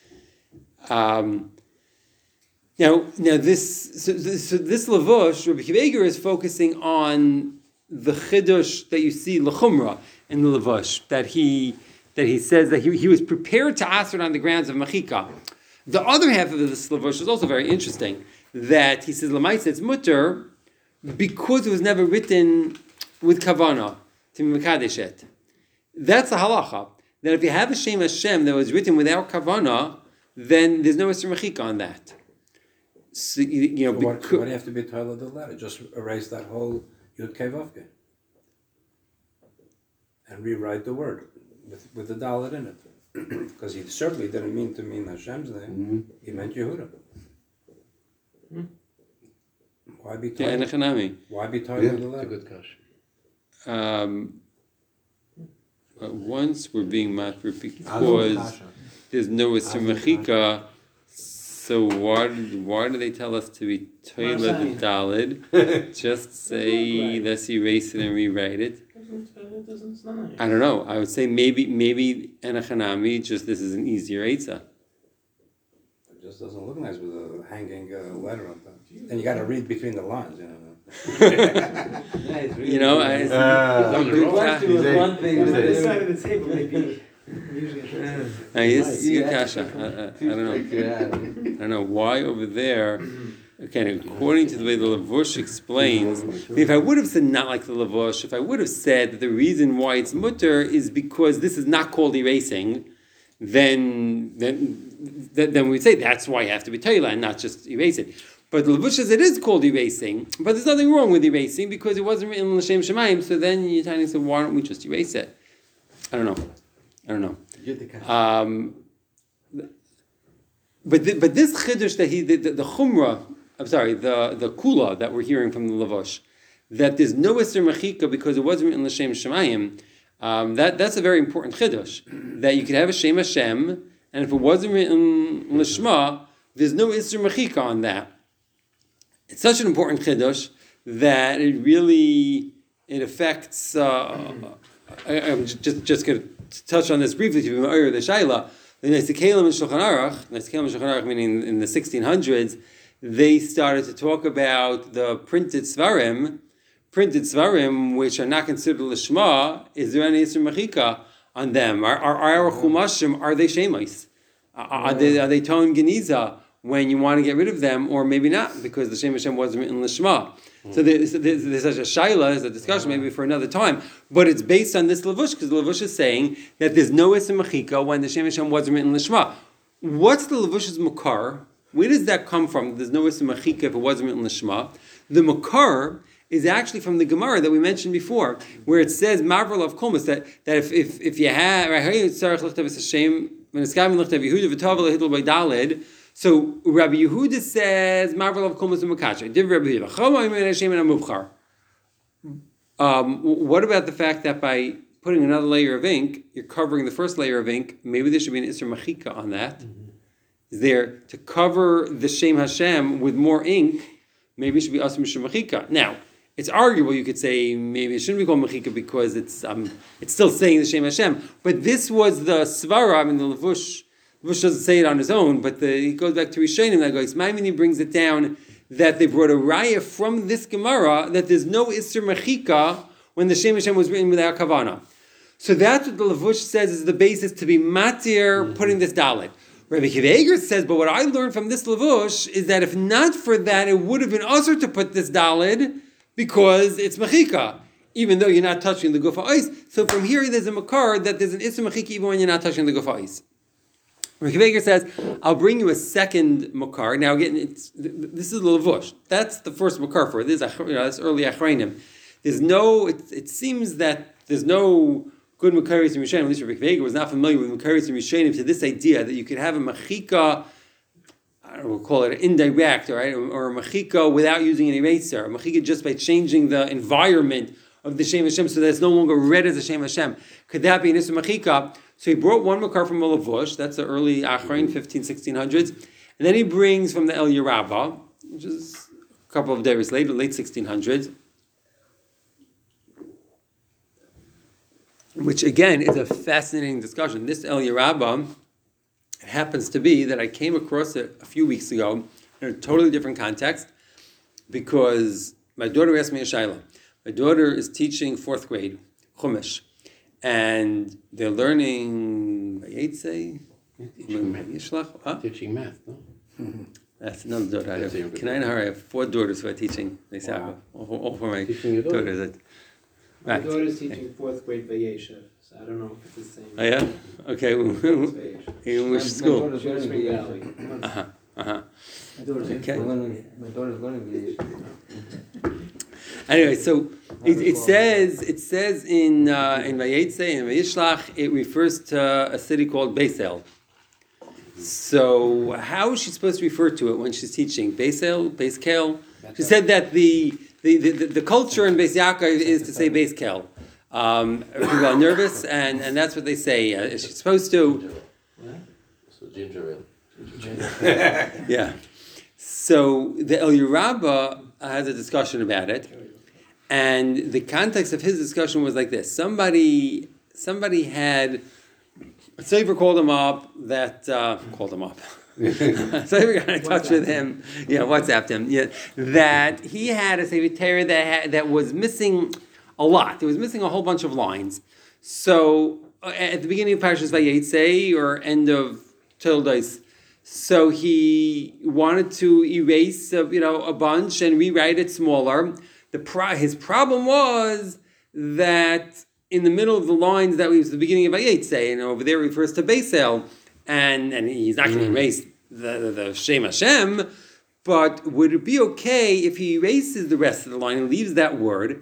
Now this Lavush, Rabbi Kiveger is focusing on the chidush that you see l'chumra in the Lavush, that he says that he was prepared to answer it on the grounds of machika. The other half of this Lavush is also very interesting, that he says l'maisa it's mutter because it was never written with kavana to be mekadeshet. That's the halacha. That if you have a Shem Hashem that was written without kavana, then there's no Isser Mechika on that. So, why do you have to be told of the letter? Just erase that whole Yud Kei Vav Kei and rewrite the word with the Dalet in it. Because he certainly didn't mean to mean Hashem's name. Mm-hmm. He meant Yehuda. Mm-hmm. Why be told? Why be told of the letter? That's a good question. Once we're being matfir because there's no Isser Mechika. So why do they tell us to be toilet the Daled? Just say let's erase it and rewrite it. I don't know. I would say maybe Enochanami. Just this is an easier Eitzah. It just doesn't look nice with a hanging letter on top. And you got to read between the lines, you know. One thing. This side of the table, maybe. Kasha. I don't know why over there. Okay, according to the way the Lavush explains, if I would have said not like the Lavush, if I would have said that the reason why it's mutter is because this is not called erasing, then we'd say that's why you have to be Torah and not just erase it. But the Lavush says it is called erasing, but there's nothing wrong with erasing because it wasn't written L'Shem Shemayim. So then you're telling me, so why don't we just erase it? I don't know. I don't know. But this chiddush that the chumrah, I'm sorry, the kula that we're hearing from the Lavush, that there's no Isser Mechika because it wasn't written L'Shem Shemayim, that's a very important chiddush. That you could have a Shem Hashem, and if it wasn't written L'Shma, there's no Isser Mechika on that. It's such an important chiddush that it affects. I'm just going to touch on this briefly to be ma'ir the shaila. The Nesikalim and Shulchan Aruch, meaning in the 1600s, they started to talk about the printed svarim, which are not considered lishma. Is there any Yisr Mechika on them? Are our chumashim, are they shemais? Are they ton geniza when you want to get rid of them, or maybe not, because the Shem Hashem wasn't written lishma? So there's such a shaila, as a discussion maybe for another time, but it's based on this lavush, because the lavush is saying that there's no Isser Mechika when the Shem Hashem wasn't written lishma. What's the lavush's makar? Where does that come from? There's no Isser Mechika if it wasn't written lishma. The makar is actually from the Gemara that we mentioned before, where it says Marvel of Kolmas that if you have so Rabbi Yehuda says Marvel of Kolmas Umakasha. What about the fact that by putting another layer of ink, you're covering the first layer of ink? Maybe there should be an Isser Mechika on that. Is there to cover the Shem Hashem with more ink? Maybe it should be Asr Mishum Mechika. Now, it's arguable. You could say maybe it shouldn't be called Mechika because it's still saying the Shem Hashem. But this was the Svara. I mean, the Lavush doesn't say it on his own, but he goes back to Rishonim that goes. Maimini brings it down that they brought a raya from this Gemara that there's no Isser Mechika when the Shem Hashem was written without Kavana. So that's what the Lavush says is the basis to be matir putting this dalit. Rabbi Akiva Eiger says, but what I learned from this Lavush is that if not for that, it would have been usher to put this dalid because it's mechika, even though you're not touching the gufa ice. So from here, there's a makar that there's an isser mechika even when you're not touching the gufa ice. Rabbi Akiva Eiger says, I'll bring you a second makar. Now again, this is the Lavush. That's the first makar for it. This is early achreinim. It seems that there's no good Makaris and Rishonim, at least Rabbi Akiva Eiger was not familiar with Makaris and Rishonim, to this idea that you could have a machika, I don't know, we'll call it indirect, right, or a machika without using an eraser, a machika just by changing the environment of the Shem Hashem so that it's no longer read as a Shem Hashem. Could that be an Issa machika? So he brought one makar from Olavush, that's the early Achrein, 1600s, and then he brings from the El Yerabah, which is a couple of days later, late 1600s, which again is a fascinating discussion. This El Yerabah, it happens to be that I came across it a few weeks ago in a totally different context because my daughter asked me a shaila. My daughter is teaching 4th grade, Chumash, and they're learning Vayetze, Teaching math, no? That's another daughter. I have 4 daughters who are teaching. They say, all for my daughters. My daughter's teaching 4th grade Vayeshev, so I don't know if it's the same. Oh yeah? Okay. In which school? My daughter's learning Okay. My daughter's learning Anyway, so it says in Vayetze and Vayishlach, it refers to a city called Beisel. So how is she supposed to refer to it when she's teaching? Beisel, Beiskel? She said that the culture in Beis Yaakov is to say Beis Kel. People are nervous, and that's what they say. Is she supposed to? So ginger ale. Yeah. So the El Yerabah has a discussion about it, and the context of his discussion was like this: somebody had a Sefer called him up. So we got in touch with him. Yeah, WhatsApped him. Yeah, that he had a Sefer Torah that was missing a lot. It was missing a whole bunch of lines. So at the beginning of Parashas Vayetze or end of Toldos, so he wanted to erase a bunch and rewrite it smaller. His problem was that in the middle of the lines that was the beginning of Vayetze, and over there refers to Beisel. And he's not going to erase the Shem Hashem, but would it be okay if he erases the rest of the line and leaves that word?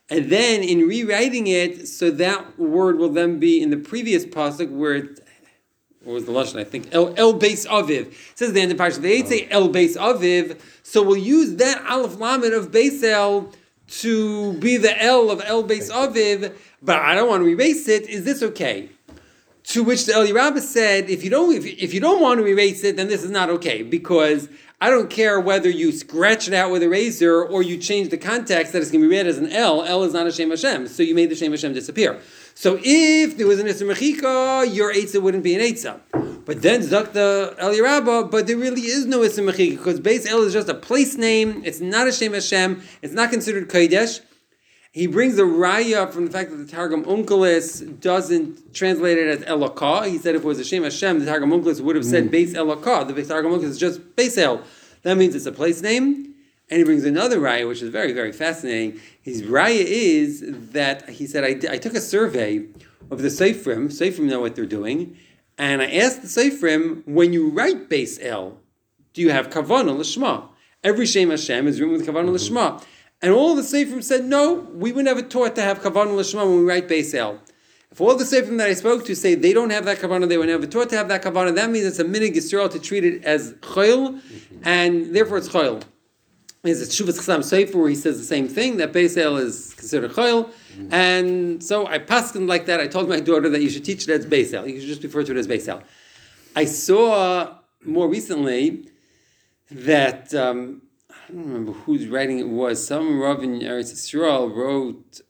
And then in rewriting it, so that word will then be in the previous pasuk where it, what was the lashon? I think El Beis Aviv. It says at the end of Parshat Vayetze El Beis Aviv. So we'll use that Aleph Lamed of Beis El to be the El of El Beis Aviv, but I don't want to erase it. Is this okay? To which the Eli Rabbah said, if you don't want to erase it, then this is not okay, because I don't care whether you scratch it out with a razor or you change the context that it's going to be read as an L. L is not a Shem Hashem, so you made the Shem Hashem disappear. So if there was an Isser Mechika, your Eitzah wouldn't be an Eitzah. But then Zok the Eli Rabbah, but there really is no Isser Mechika, because Beis El is just a place name, it's not a Shem Hashem, it's not considered Kodesh. He brings a raya from the fact that the Targum Onkelos doesn't translate it as Elokah. He said if it was a Shem Hashem, the Targum Onkelos would have said Beis Elokah. The Targum Onkelos is just Beis El. That means it's a place name. And he brings another raya, which is very, very fascinating. His raya is that he said, I took a survey of the Seifrim know what they're doing, and I asked the Seifrim, when you write Beis El, do you have Kavanah L'Shma? Every Shem Hashem is written with Kavanah L'Shma. And all the Seifrim said, no, we were never taught to have Kavanah L'Shma when we write Beis El. If all the Seifrim that I spoke to say they don't have that Kavanah, they were never taught to have that Kavanah, that means it's a minig Yisrael to treat it as Chayil, and therefore it's Chayil. There's a Shuvas Chasam Sefer where he says the same thing, that Beis El is considered Chayil, and so I paskened like that. I told my daughter that you should teach it as Beis El. You should just refer to it as Beis El. I saw more recently that... I don't remember whose writing it was. Some Rav in Eretz Yisrael wrote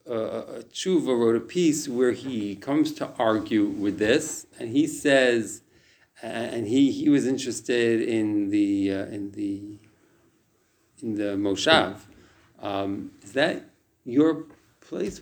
a piece where he comes to argue with this, and he says, and he was interested in the Moshav. Is that your place?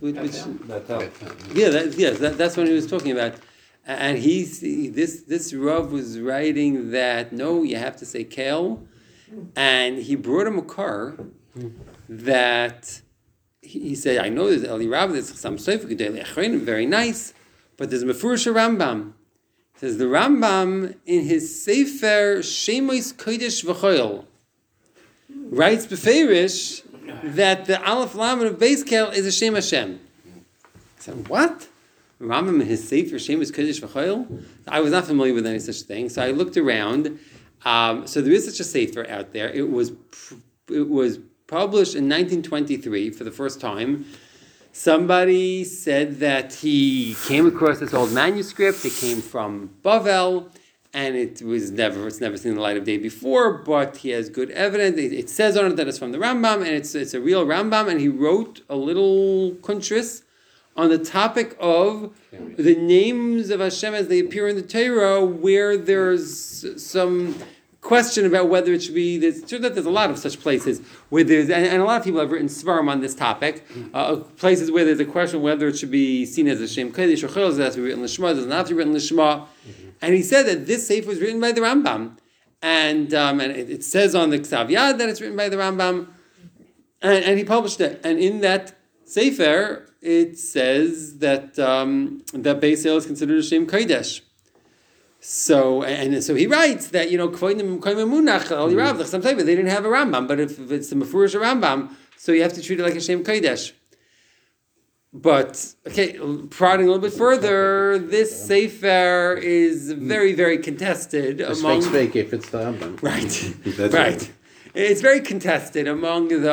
That's what he was talking about. And this Rav was writing that no, you have to say Kel. And he brought him a car that he said, I know there's Eli Rabbah, there's some Sefer Gedolei Achronim, very nice, but there's Mefurish Rambam. It says the Rambam in his Sefer Shemois Kodesh V'Choil writes beferish that the Aleph Lamed of Beis Kel is a Shem Hashem. I said, what? Rambam in his Sefer Shemois Kodesh V'Choil? I was not familiar with any such thing, so I looked around. So there is such a sefer out there. It was published in 1923 for the first time. Somebody said that he came across this old manuscript. It came from Bavel, and it's never seen the light of day before. But he has good evidence. It says on it that it's from the Rambam, and it's a real Rambam. And he wrote a little kuntris on the topic of the names of Hashem as they appear in the Torah, where there's some question about whether it should be. It's true that there's a lot of such places where there's, and a lot of people have written svarim on this topic, places where there's a question whether it should be seen as a Shem Kodesh or Chil, does it have to be written Lishma, does it not have to be written Lishma? And he said that this sefer was written by the Rambam, and it says on the Ksav Yad that it's written by the Rambam, and he published it, and in that sefer it says that that Beis El is considered a Shem Kodesh. So he writes that, Kvoinim Munach Eli Rabbah, sometimes they didn't have a Rambam, but if it's the Mefurish Rambam, so you have to treat it like a Shem Kodesh. But prodding a little bit further, this sefer is very, very contested among. Fake if it's the Rambam. Right, right. It's very contested among the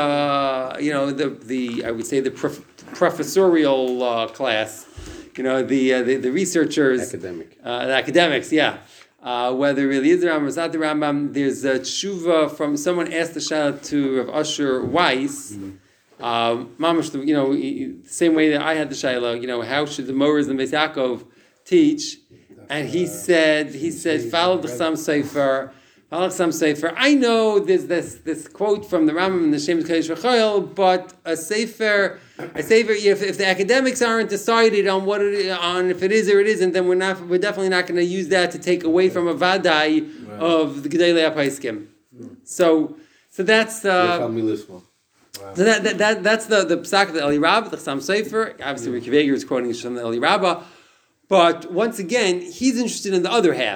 I would say the professorial class, the researchers, the academics, whether it really is the Rambam or it's not the Rambam. There's a tshuva from someone asked the shayla to Rav Asher Weiss, mamash, the same way that I had the shayla, how should the Moras and Beis Yaakov teach? And he said, follow the Chasam Sefer. I know there's this quote from the Rambam in the Shem Kodesh V'Choil, but a sefer, if the academics aren't decided on if it is or it isn't, then we're definitely not going to use that to take away from a vadai of the Gedolei HaPoskim. So that's Wow. So that's the psak of the Eli Rabbah, the Chasam Sefer. Obviously, Ricky Vager is quoting from the Eli Rabbah, but once again, he's interested in the other half.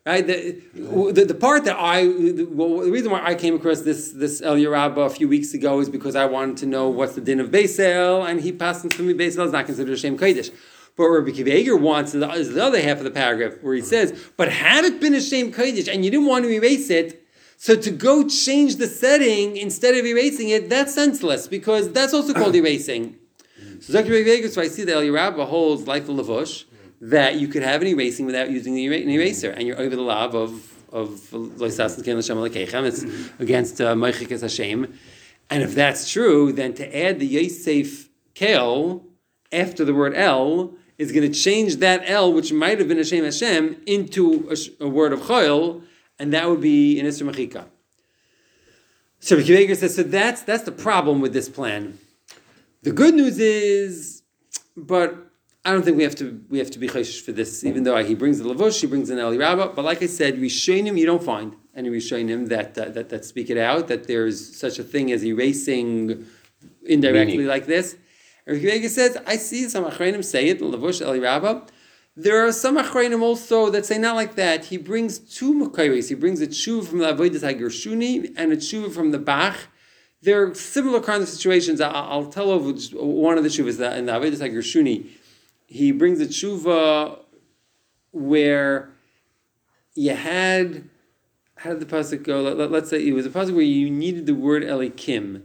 Right, the part that the reason why I came across this El Yerabba a few weeks ago is because I wanted to know what's the din of Beisel, and he passed for me Beisel is not considered a Shem Kodesh. But what Rabbi Akiva Eiger wants is the other half of the paragraph where he says, but had it been a Shem Kodesh and you didn't want to erase it, so to go change the setting instead of erasing it, that's senseless because that's also called erasing. So Rabbi Akiva Eiger, so I see that El Yerabba holds like the Lavush, that you could have an erasing without using an eraser, and you're over the lav of Loisas Ken L'Shem Alekechem. It's against Meichikas Hashem, and if that's true, then to add the Yosef Kel after the word El is going to change that El, which might have been a Shem Hashem, into a word of Choil, and that would be an Isser Mechika. So Rabbi Akiva Eiger says, so that's the problem with this plan. The good news is, but I don't think we have to be chayshish for this, even though he brings the Lavush, he brings an Eli Rabbah. But like I said, Rishonim, you don't find any Rishonim that speak it out, that there's such a thing as erasing indirectly like this. And Rabbi Akiva Eiger says, I see some Achreinim say it, Lavush, Eli Rabbah. There are some Achreinim also that say not like that. He brings two Makairis. He brings a tshuva from the Avodas HaGershuni and a tshuva from the Bach. There are similar kinds of situations. I'll tell over just one of the tshuvas in the Avodas HaGershuni. He brings a tshuva where you had, how did the pasuk go? Let's say it was a pasuk where you needed the word Elikim.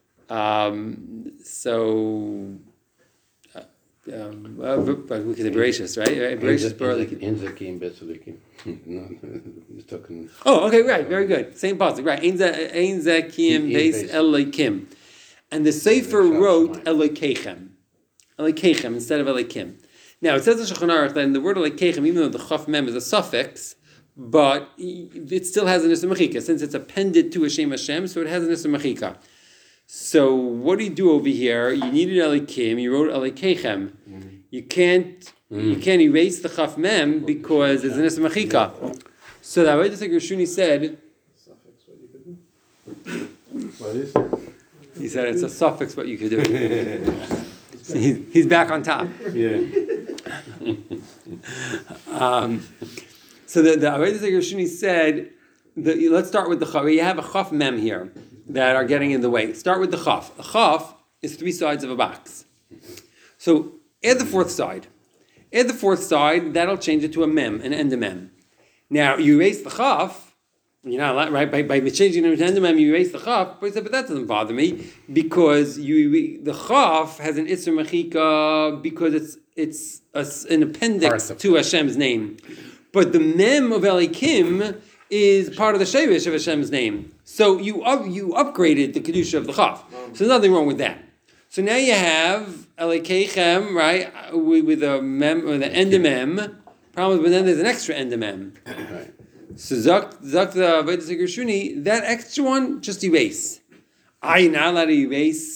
We could say Bereshis, right? Bereshis, Enzakim, Betzalikim. No, he's talking. Oh, okay, right, very good. Same pasuk, right? Ein Zakim, Beis Elikim. And the Sefer wrote Elikechem. Elikechem instead of Elikim. Now it says in Shulchan Aruch that in the word Elikechem, even though the Chaf Mem is a suffix, but it still has an Isser Mechika since it's appended to a Shem Hashem, so it has an Isser Mechika. So what do you do over here? You needed Elikim, you wrote Elikechem. You can't erase the Chaf Mem because it's an Isser Mechika. So the Avodas HaGershuni said. What is it? He said it's a suffix, what you could do. He's back on top. Yeah. So the Avodas HaGershuni said, let's start with the Chaf. You have a Chaf Mem here that are getting in the way. Start with the Chaf. A Chaf is three sides of a box. So add the fourth side. Add the fourth side, that'll change it to a Mem, an end of Mem. Now, you erase the Chaf, you're not allowed, right? By changing it to end of Mem, you erase the Chaf, but he said, but that doesn't bother me, because the Chaf has an Isser Mechika because it's an appendix to Hashem's name. But the Mem of Elikim is part of the Shevish of Hashem's name. So you upgraded the Kedusha of the Chaf. So there's nothing wrong with that. So now you have Elikechem, right, with the Mem, or the end of Mem. Problem is, but then there's an extra end of Mem. Right. So Zak the Avodas HaGershuni, that extra one, just erase. You're not allowed to erase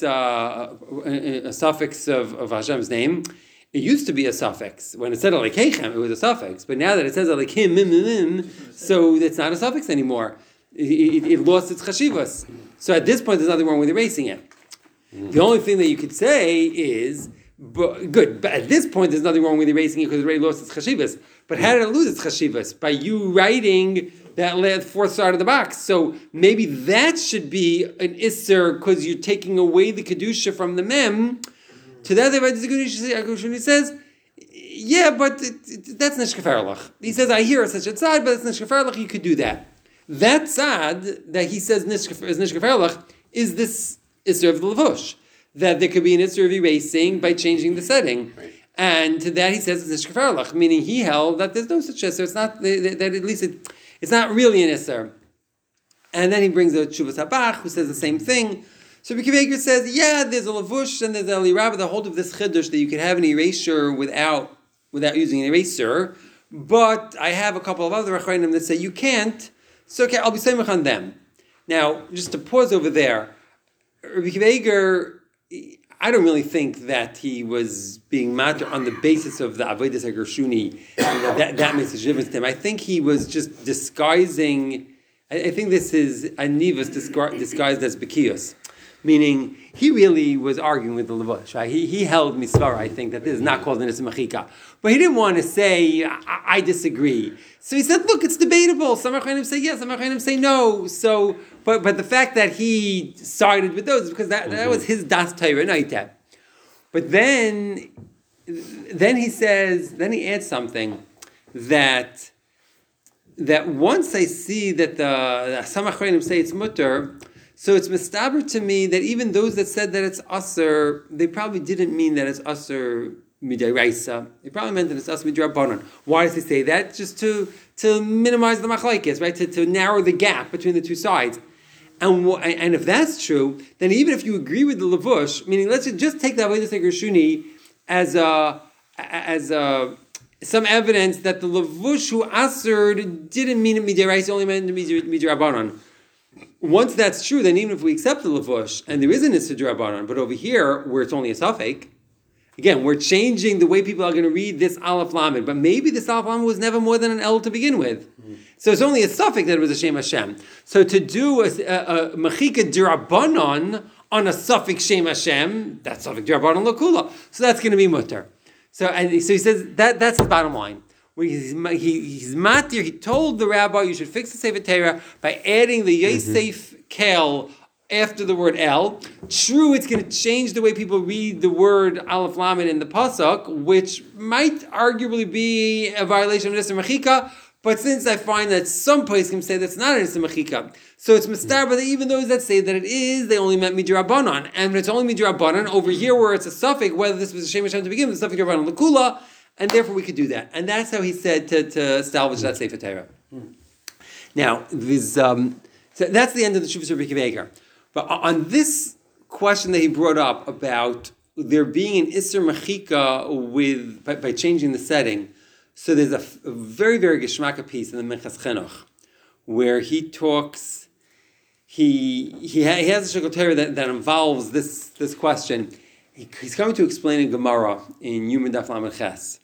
a suffix of Hashem's name. It used to be a suffix. When it said Elikechem, it was a suffix. But now that it says Elikim, so it's not a suffix anymore. It lost its chashivas. So at this point, there's nothing wrong with erasing it. The only thing that you could say is, but at this point, there's nothing wrong with erasing it because it already lost its chashivas. But how did it lose its chashivas? By you writing that fourth side of the box. So maybe that should be an isser because you're taking away the kedusha from the mem. To that, the Avodas HaGershuni says, yeah, but that's nishkafarlach. He says, I hear such a tzad, but it's nishkafarlach. You could do that. That tzad that he says is nishkafarlach is this isser of the levush, that there could be an isser of erasing by changing the setting. Right. And to that he says it's nishkafarlach, meaning he held that there's no such isser. It's not that at least it's not really an isser. And then he brings a Tshuvas Habach who says the same thing. So Rabbi Akiva Eiger says, yeah, there's a lavush and there's a lirabah that hold of this chiddush that you can have an erasure without using an eraser. But I have a couple of other achronim that say you can't. So okay, I'll be samech on them. Now, just to pause over there, Rabbi Akiva Eiger, I don't really think that he was being matter on the basis of the Avodas HaGershuni. That makes a difference to him. I think he was just disguising. I think this is anivas disguised as bekios. Meaning, he really was arguing with the Levush, right? He held Misvara, I think, that this is not called an Issa Machika. But he didn't want to say, I disagree. So he said, look, it's debatable. Some Achronim say yes, some Achronim say no. So, but the fact that he sided with those is because that was his Das Torah Naita. But then he adds something that once I see that the some Achronim say it's mutter, so it's mistaber to me that even those that said that it's aser, they probably didn't mean that it's aser midiraisa. They probably meant that it's aser midrabanan. Why does he say that? Just to minimize the machlekes, right? To narrow the gap between the two sides. And if that's true, then even if you agree with the levush, meaning let's just take the avodas gershuni as some evidence that the levush who aser didn't mean it midiraisa, only meant midrabanan. Once that's true, then even if we accept the levush and there is an issa d'Rabbanan, but over here where it's only a suffix, again we're changing the way people are going to read this aleph lamed. But maybe this aleph lamed was never more than an L to begin with, so it's only a suffix that it was a Shem Hashem. So to do a machika d'Rabbanan on a suffix Shem Hashem, that's suffix d'Rabbanan lakula. So that's going to be mutter. So he says that's the bottom line. He's matir. He told the rabbi you should fix the Sefer Torah by adding the Yosef Kel after the word El. True, it's going to change the way people read the word Aleph Lamed in the pasuk, which might arguably be a violation of Issa Machika. But since I find that some places can say that's not an Issa Machika, so it's mistar. But even those that say that it is, they only meant midrabanan, and when it's only midrabanan over here where it's a suffix, whether this was a Shem Hashem to begin with, the suffix midrabanan lakula. And therefore we could do that. And that's how he said to salvage that Sefer Torah. Now, so that's the end of the Shuvas Rabbi Akiva Eiger. But on this question that he brought up about there being an Isser Machika by changing the setting, so there's a very, very geschmacka piece in the Minchas Chinuch where he talks, he has a Shulchan Torah that involves this question. He's coming to explain in Gemara in Yuma Daf Lamed Ches.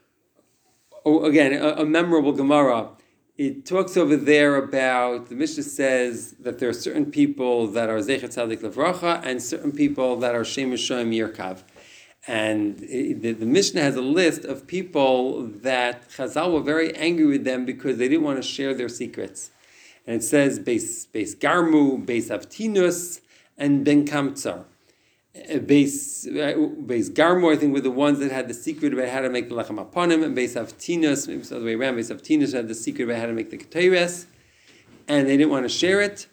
Again, a memorable Gemara. It talks over there about, the Mishnah says that there are certain people that are Zeichet Tzadik Levracha and certain people that are Shem Shoim Yirkav. And the Mishnah has a list of people that Chazal were very angry with them because they didn't want to share their secrets. And it says Beis Garmu, Beis Avtinus, and Ben Kamtsar. Beis Garmu, I think, were the ones that had the secret about how to make the lechem aponim, and Beis Avtinus, maybe it's the other way around, Beis Avtinus had the secret about how to make the ketores, and they didn't want to share it.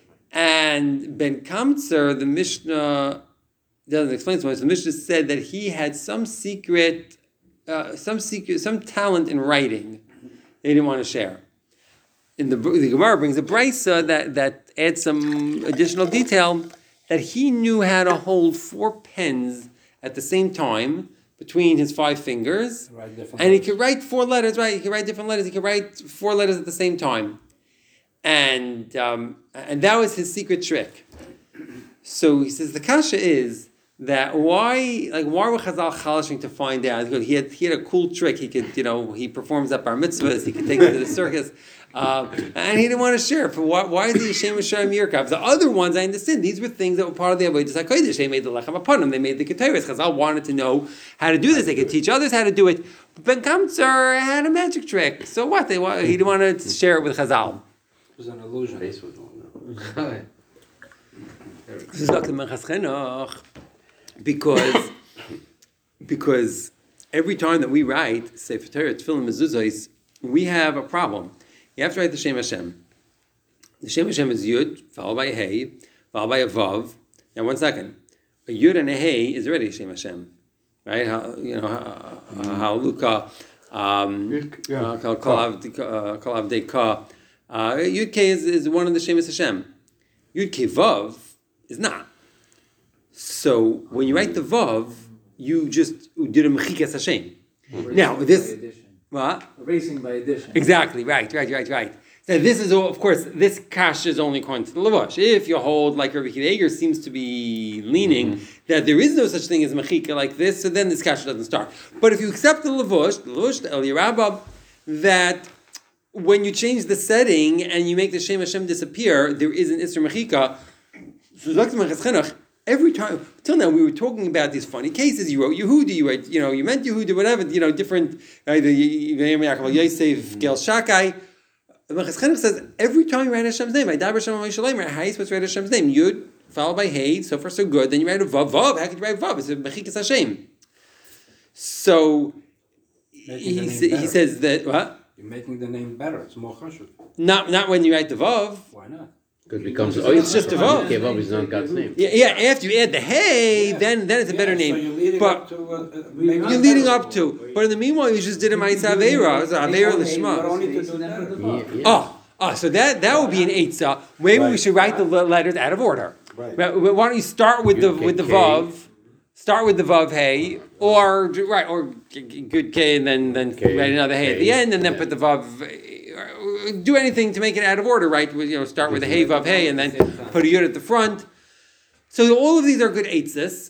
And Ben Kamtsar, the Mishnah doesn't explain so much. The Mishnah said that he had some talent in writing they didn't want to share. And the Gemara brings a brisa that adds some additional detail, that he knew how to hold 4 pens at the same time between his 5 fingers, and he could write 4 letters. Right, he could write different letters. He could write 4 letters at the same time, and that was his secret trick. So he says the kasha is that why were Chazal chalashing to find out? He had a cool trick. He could, he performs at bar mitzvahs. He could take it to the circus. And he didn't want to share. Why is he ashamed of Shem Yirkav? The other ones, I understand, these were things that were part of the Avodas HaKodesh. They made the Lechem Aponim, they made the Ketores. Chazal wanted to know how to do this. They could teach others how to do it. But Ben Kamtsar had a magic trick. So what? He didn't want to share it with Chazal. It was an illusion. This is Dr. Minchas Chinuch, because every time that we write Sefer Torah, Tefillin, Mezuzos, we have a problem. You have to write the Shem Hashem. The Shem Hashem is Yud, followed by a Hey, followed by a Vav. Now, 1 second. A Yud and a Hey is already a Shem Hashem. Right? Haluka, Kol Avdei Ka. Yud K is one of the Shemas Hashem. Yud K Vav is not. So, when you write the Vav, you just did a Mechikas Hashem. Now, this... What? Erasing by addition. Exactly, right. So this is, of course, this kash is only according to the Levush. If you hold, like Rabbi Akiva Eiger seems to be leaning, that there is no such thing as mechika like this, so then this kash doesn't start. But if you accept the Levush, the El Yerabab, that when you change the setting and you make the Shem Hashem disappear, there is an Isser Mechika. So Dr. Minchas Chinuch, every time, till now, we were talking about these funny cases. You wrote Yehuda, you meant Yehuda, whatever, different, Yosef, Gel Shakai. The Mechas Chinuch says, every time you write Hashem's name, how are you supposed to write Hashem's name? Yud, followed by Hey, so far so good. Then you write a Vav. Vav, how could you write Vav? It's a Mechikas Hashem. So, he says that, what? You're making the name better. It's more chashuv. Not when you write the Vav. Why not? Because it becomes It's just a Vav. Okay, Vav is not God's name. Yeah, after you add the Hey, then it's a better name. So you're leading But up to. you're leading up to. But in the meanwhile, you just did a Ma'isa Aveira. Aveira L'Shma. But only to do that. So that would be an Eitzah. Maybe we should write the letters out of order. Right. Why don't you start with the Vav? Start with the Vav Hey, or good K, and then write another Hey at the end, and then put the Vav. Do anything to make it out of order, right? Start with the Hey Vav Hey, and then put a Yud at the front. So all of these are good eitzes.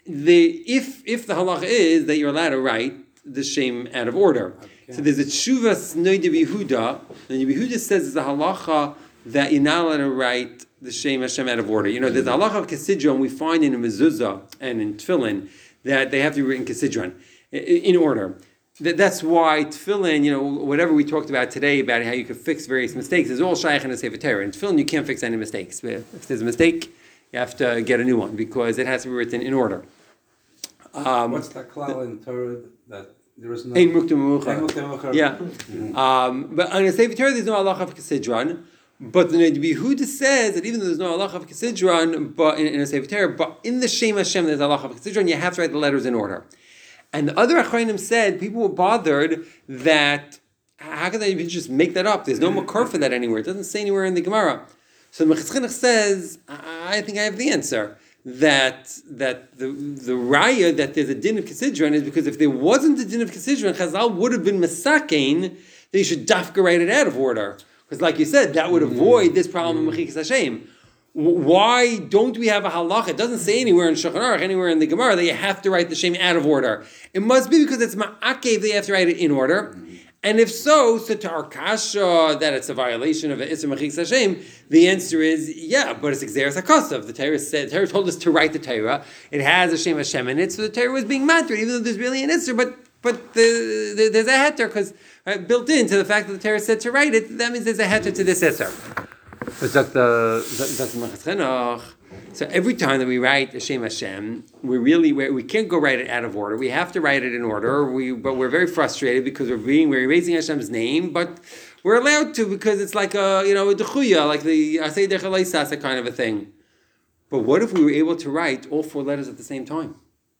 If the halacha is that you're allowed to write the shem out of order. Okay. So there's a Tshuvas Noida Yehuda, and Yehuda says it's a halacha that you're not allowed to write the Shem Hashem out of order. There's a halacha of Kesidron we find in a mezuzah and in tefillin that they have to be written Kesidron in order. That's why tefillin, whatever we talked about today about how you can fix various mistakes, is all shaykh in a Sefer Torah. In tefillin, you can't fix any mistakes. If there's a mistake, you have to get a new one because it has to be written in order. What's the klal in Torah that there is no? Ein muktam memuchar. Yeah. But on a Sefer Torah, there's no halacha of Kesidron. But the Yehuda says that even though there's no halacha of Kesidron, but in a Sefer Torah, but in the Shem Hashem there's halacha of Kesidron, you have to write the letters in order. And the other Achronim said people were bothered that how can they just make that up? There's no makar for that anywhere. It doesn't say anywhere in the Gemara. So the Mechas Chinuch says, I think I have the answer. That the raya that there's a din of Kesidron is because if there wasn't a din of Kesidron, Chazal would have been masakein that you should dafka write it out of order. Because like you said, that would avoid this problem of Mechikas Hashem. Why don't we have a halacha? It doesn't say anywhere in Shulchan Aruch, anywhere in the Gemara, that you have to write the Shem out of order. It must be because it's ma'akev that you have to write it in order. And if so to our kasha that it's a violation of Isser Mechikas Hashem, the answer is, yeah, but it's Xeris HaKosav. The Torah told us to write the Torah. It has a Shem Hashem in it, so the Torah was being mattered, even though there's really an Isser, but there's a heter, because built into the fact that the Torah said to write it, that means there's a heter to this Isser. So every time that we write Hashem Hashem, we can't go write it out of order. We have to write it in order. But we're very frustrated because we're erasing Hashem's name, but we're allowed to because it's like a dechuya, like the Asay Dechalei Sasa kind of a thing. But what if we were able to write all four letters at the same time?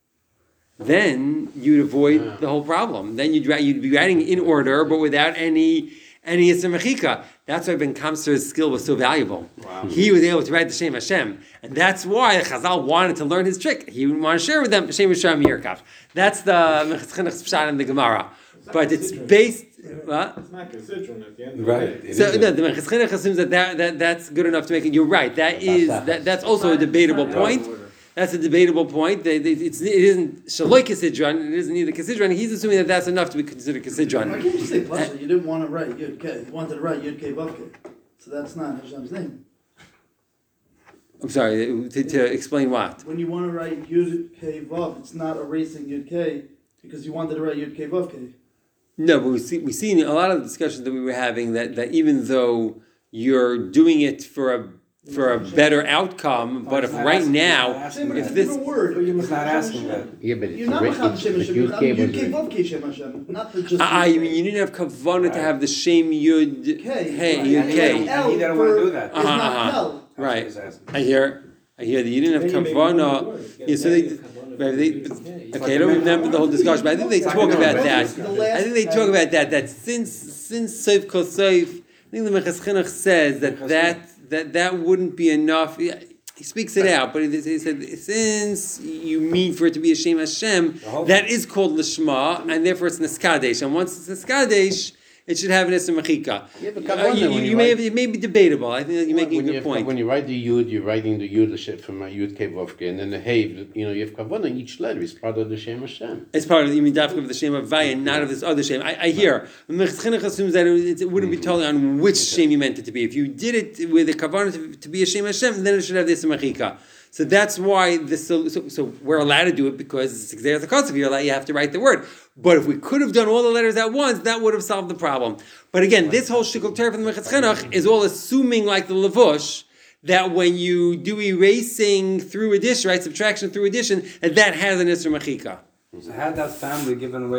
Then you'd avoid the whole problem. Then you'd be writing in order, but without any Yisr Mechika. That's why Ben Kamser's skill was so valuable. Wow. He was able to write the Shem Hashem. And that's why Chazal wanted to learn his trick. He would want to share with them Shem Hashem Yirkav. That's the Mechas Chinuch's pshat in the Gemara. But it's based... What? It's not Kesidron at the end of Right. the day. So the Mechas Chinuch assumes that's good enough to make it. You're right. That's also a debatable point. That's a debatable point. It isn't Shaloi Kesidron. It isn't either Kesidron. He's assuming that that's enough to be considered Kesidron. Why can't you say Pasha? You didn't want to write Yud K. You wanted to write Yud K Vav K. So that's not Hashem's name. I'm sorry, to explain what? When you want to write Yud K Vav, it's not erasing Yud K because you wanted to write Yud K Vav K. No, but we see in a lot of the discussions that we were having that even though you're doing it for a better outcome, but if right now, if this word, He's not asking that. Yeah, but you're not Mecham Shem Hashem. You're Yud K Vav K Shem Hashem. Not just. you mean you didn't have kavanah to have the Shem Yud K. Hey Right. Yud And K. he didn't want to do that. It's not Kel. Right. That's what he's asking. I hear that you didn't have kavanah. Yeah, so okay, I don't remember the whole discussion, but I think they talk about that. I think they talk about that since Sof Kol Sof, I think the Mechas Chinuch says that wouldn't be enough. He speaks it out, but he said since you mean for it to be a Shem Hashem, that is called Lishma, and therefore it's Neskadesh. And once it's Neskadesh, it should have an Isser Mechika. It may be debatable. I think that you're making a good point. When you write the Yud, you're writing the Yud from Yud Kei Vovke, and then the Hey, you have kavanah. Each letter is part of the Shem Hashem. It's part of you mean dafka of the Shem of Vaya, not of this other Shem. I hear. The Mechas Chinuch assumes that it wouldn't be totally on which Shem you meant it to be. If you did it with a kavanah to be a Shem Hashem, then it should have this Mechika. So that's why so we're allowed to do it because it's the cost of you have to write the word. But if we could have done all the letters at once, that would have solved the problem. But again, this whole shikul teref from the Mechatz Chinuch is all assuming like the Levush, that when you do erasing through addition, right, subtraction through addition, that has an Isser Mechika. So had that family given away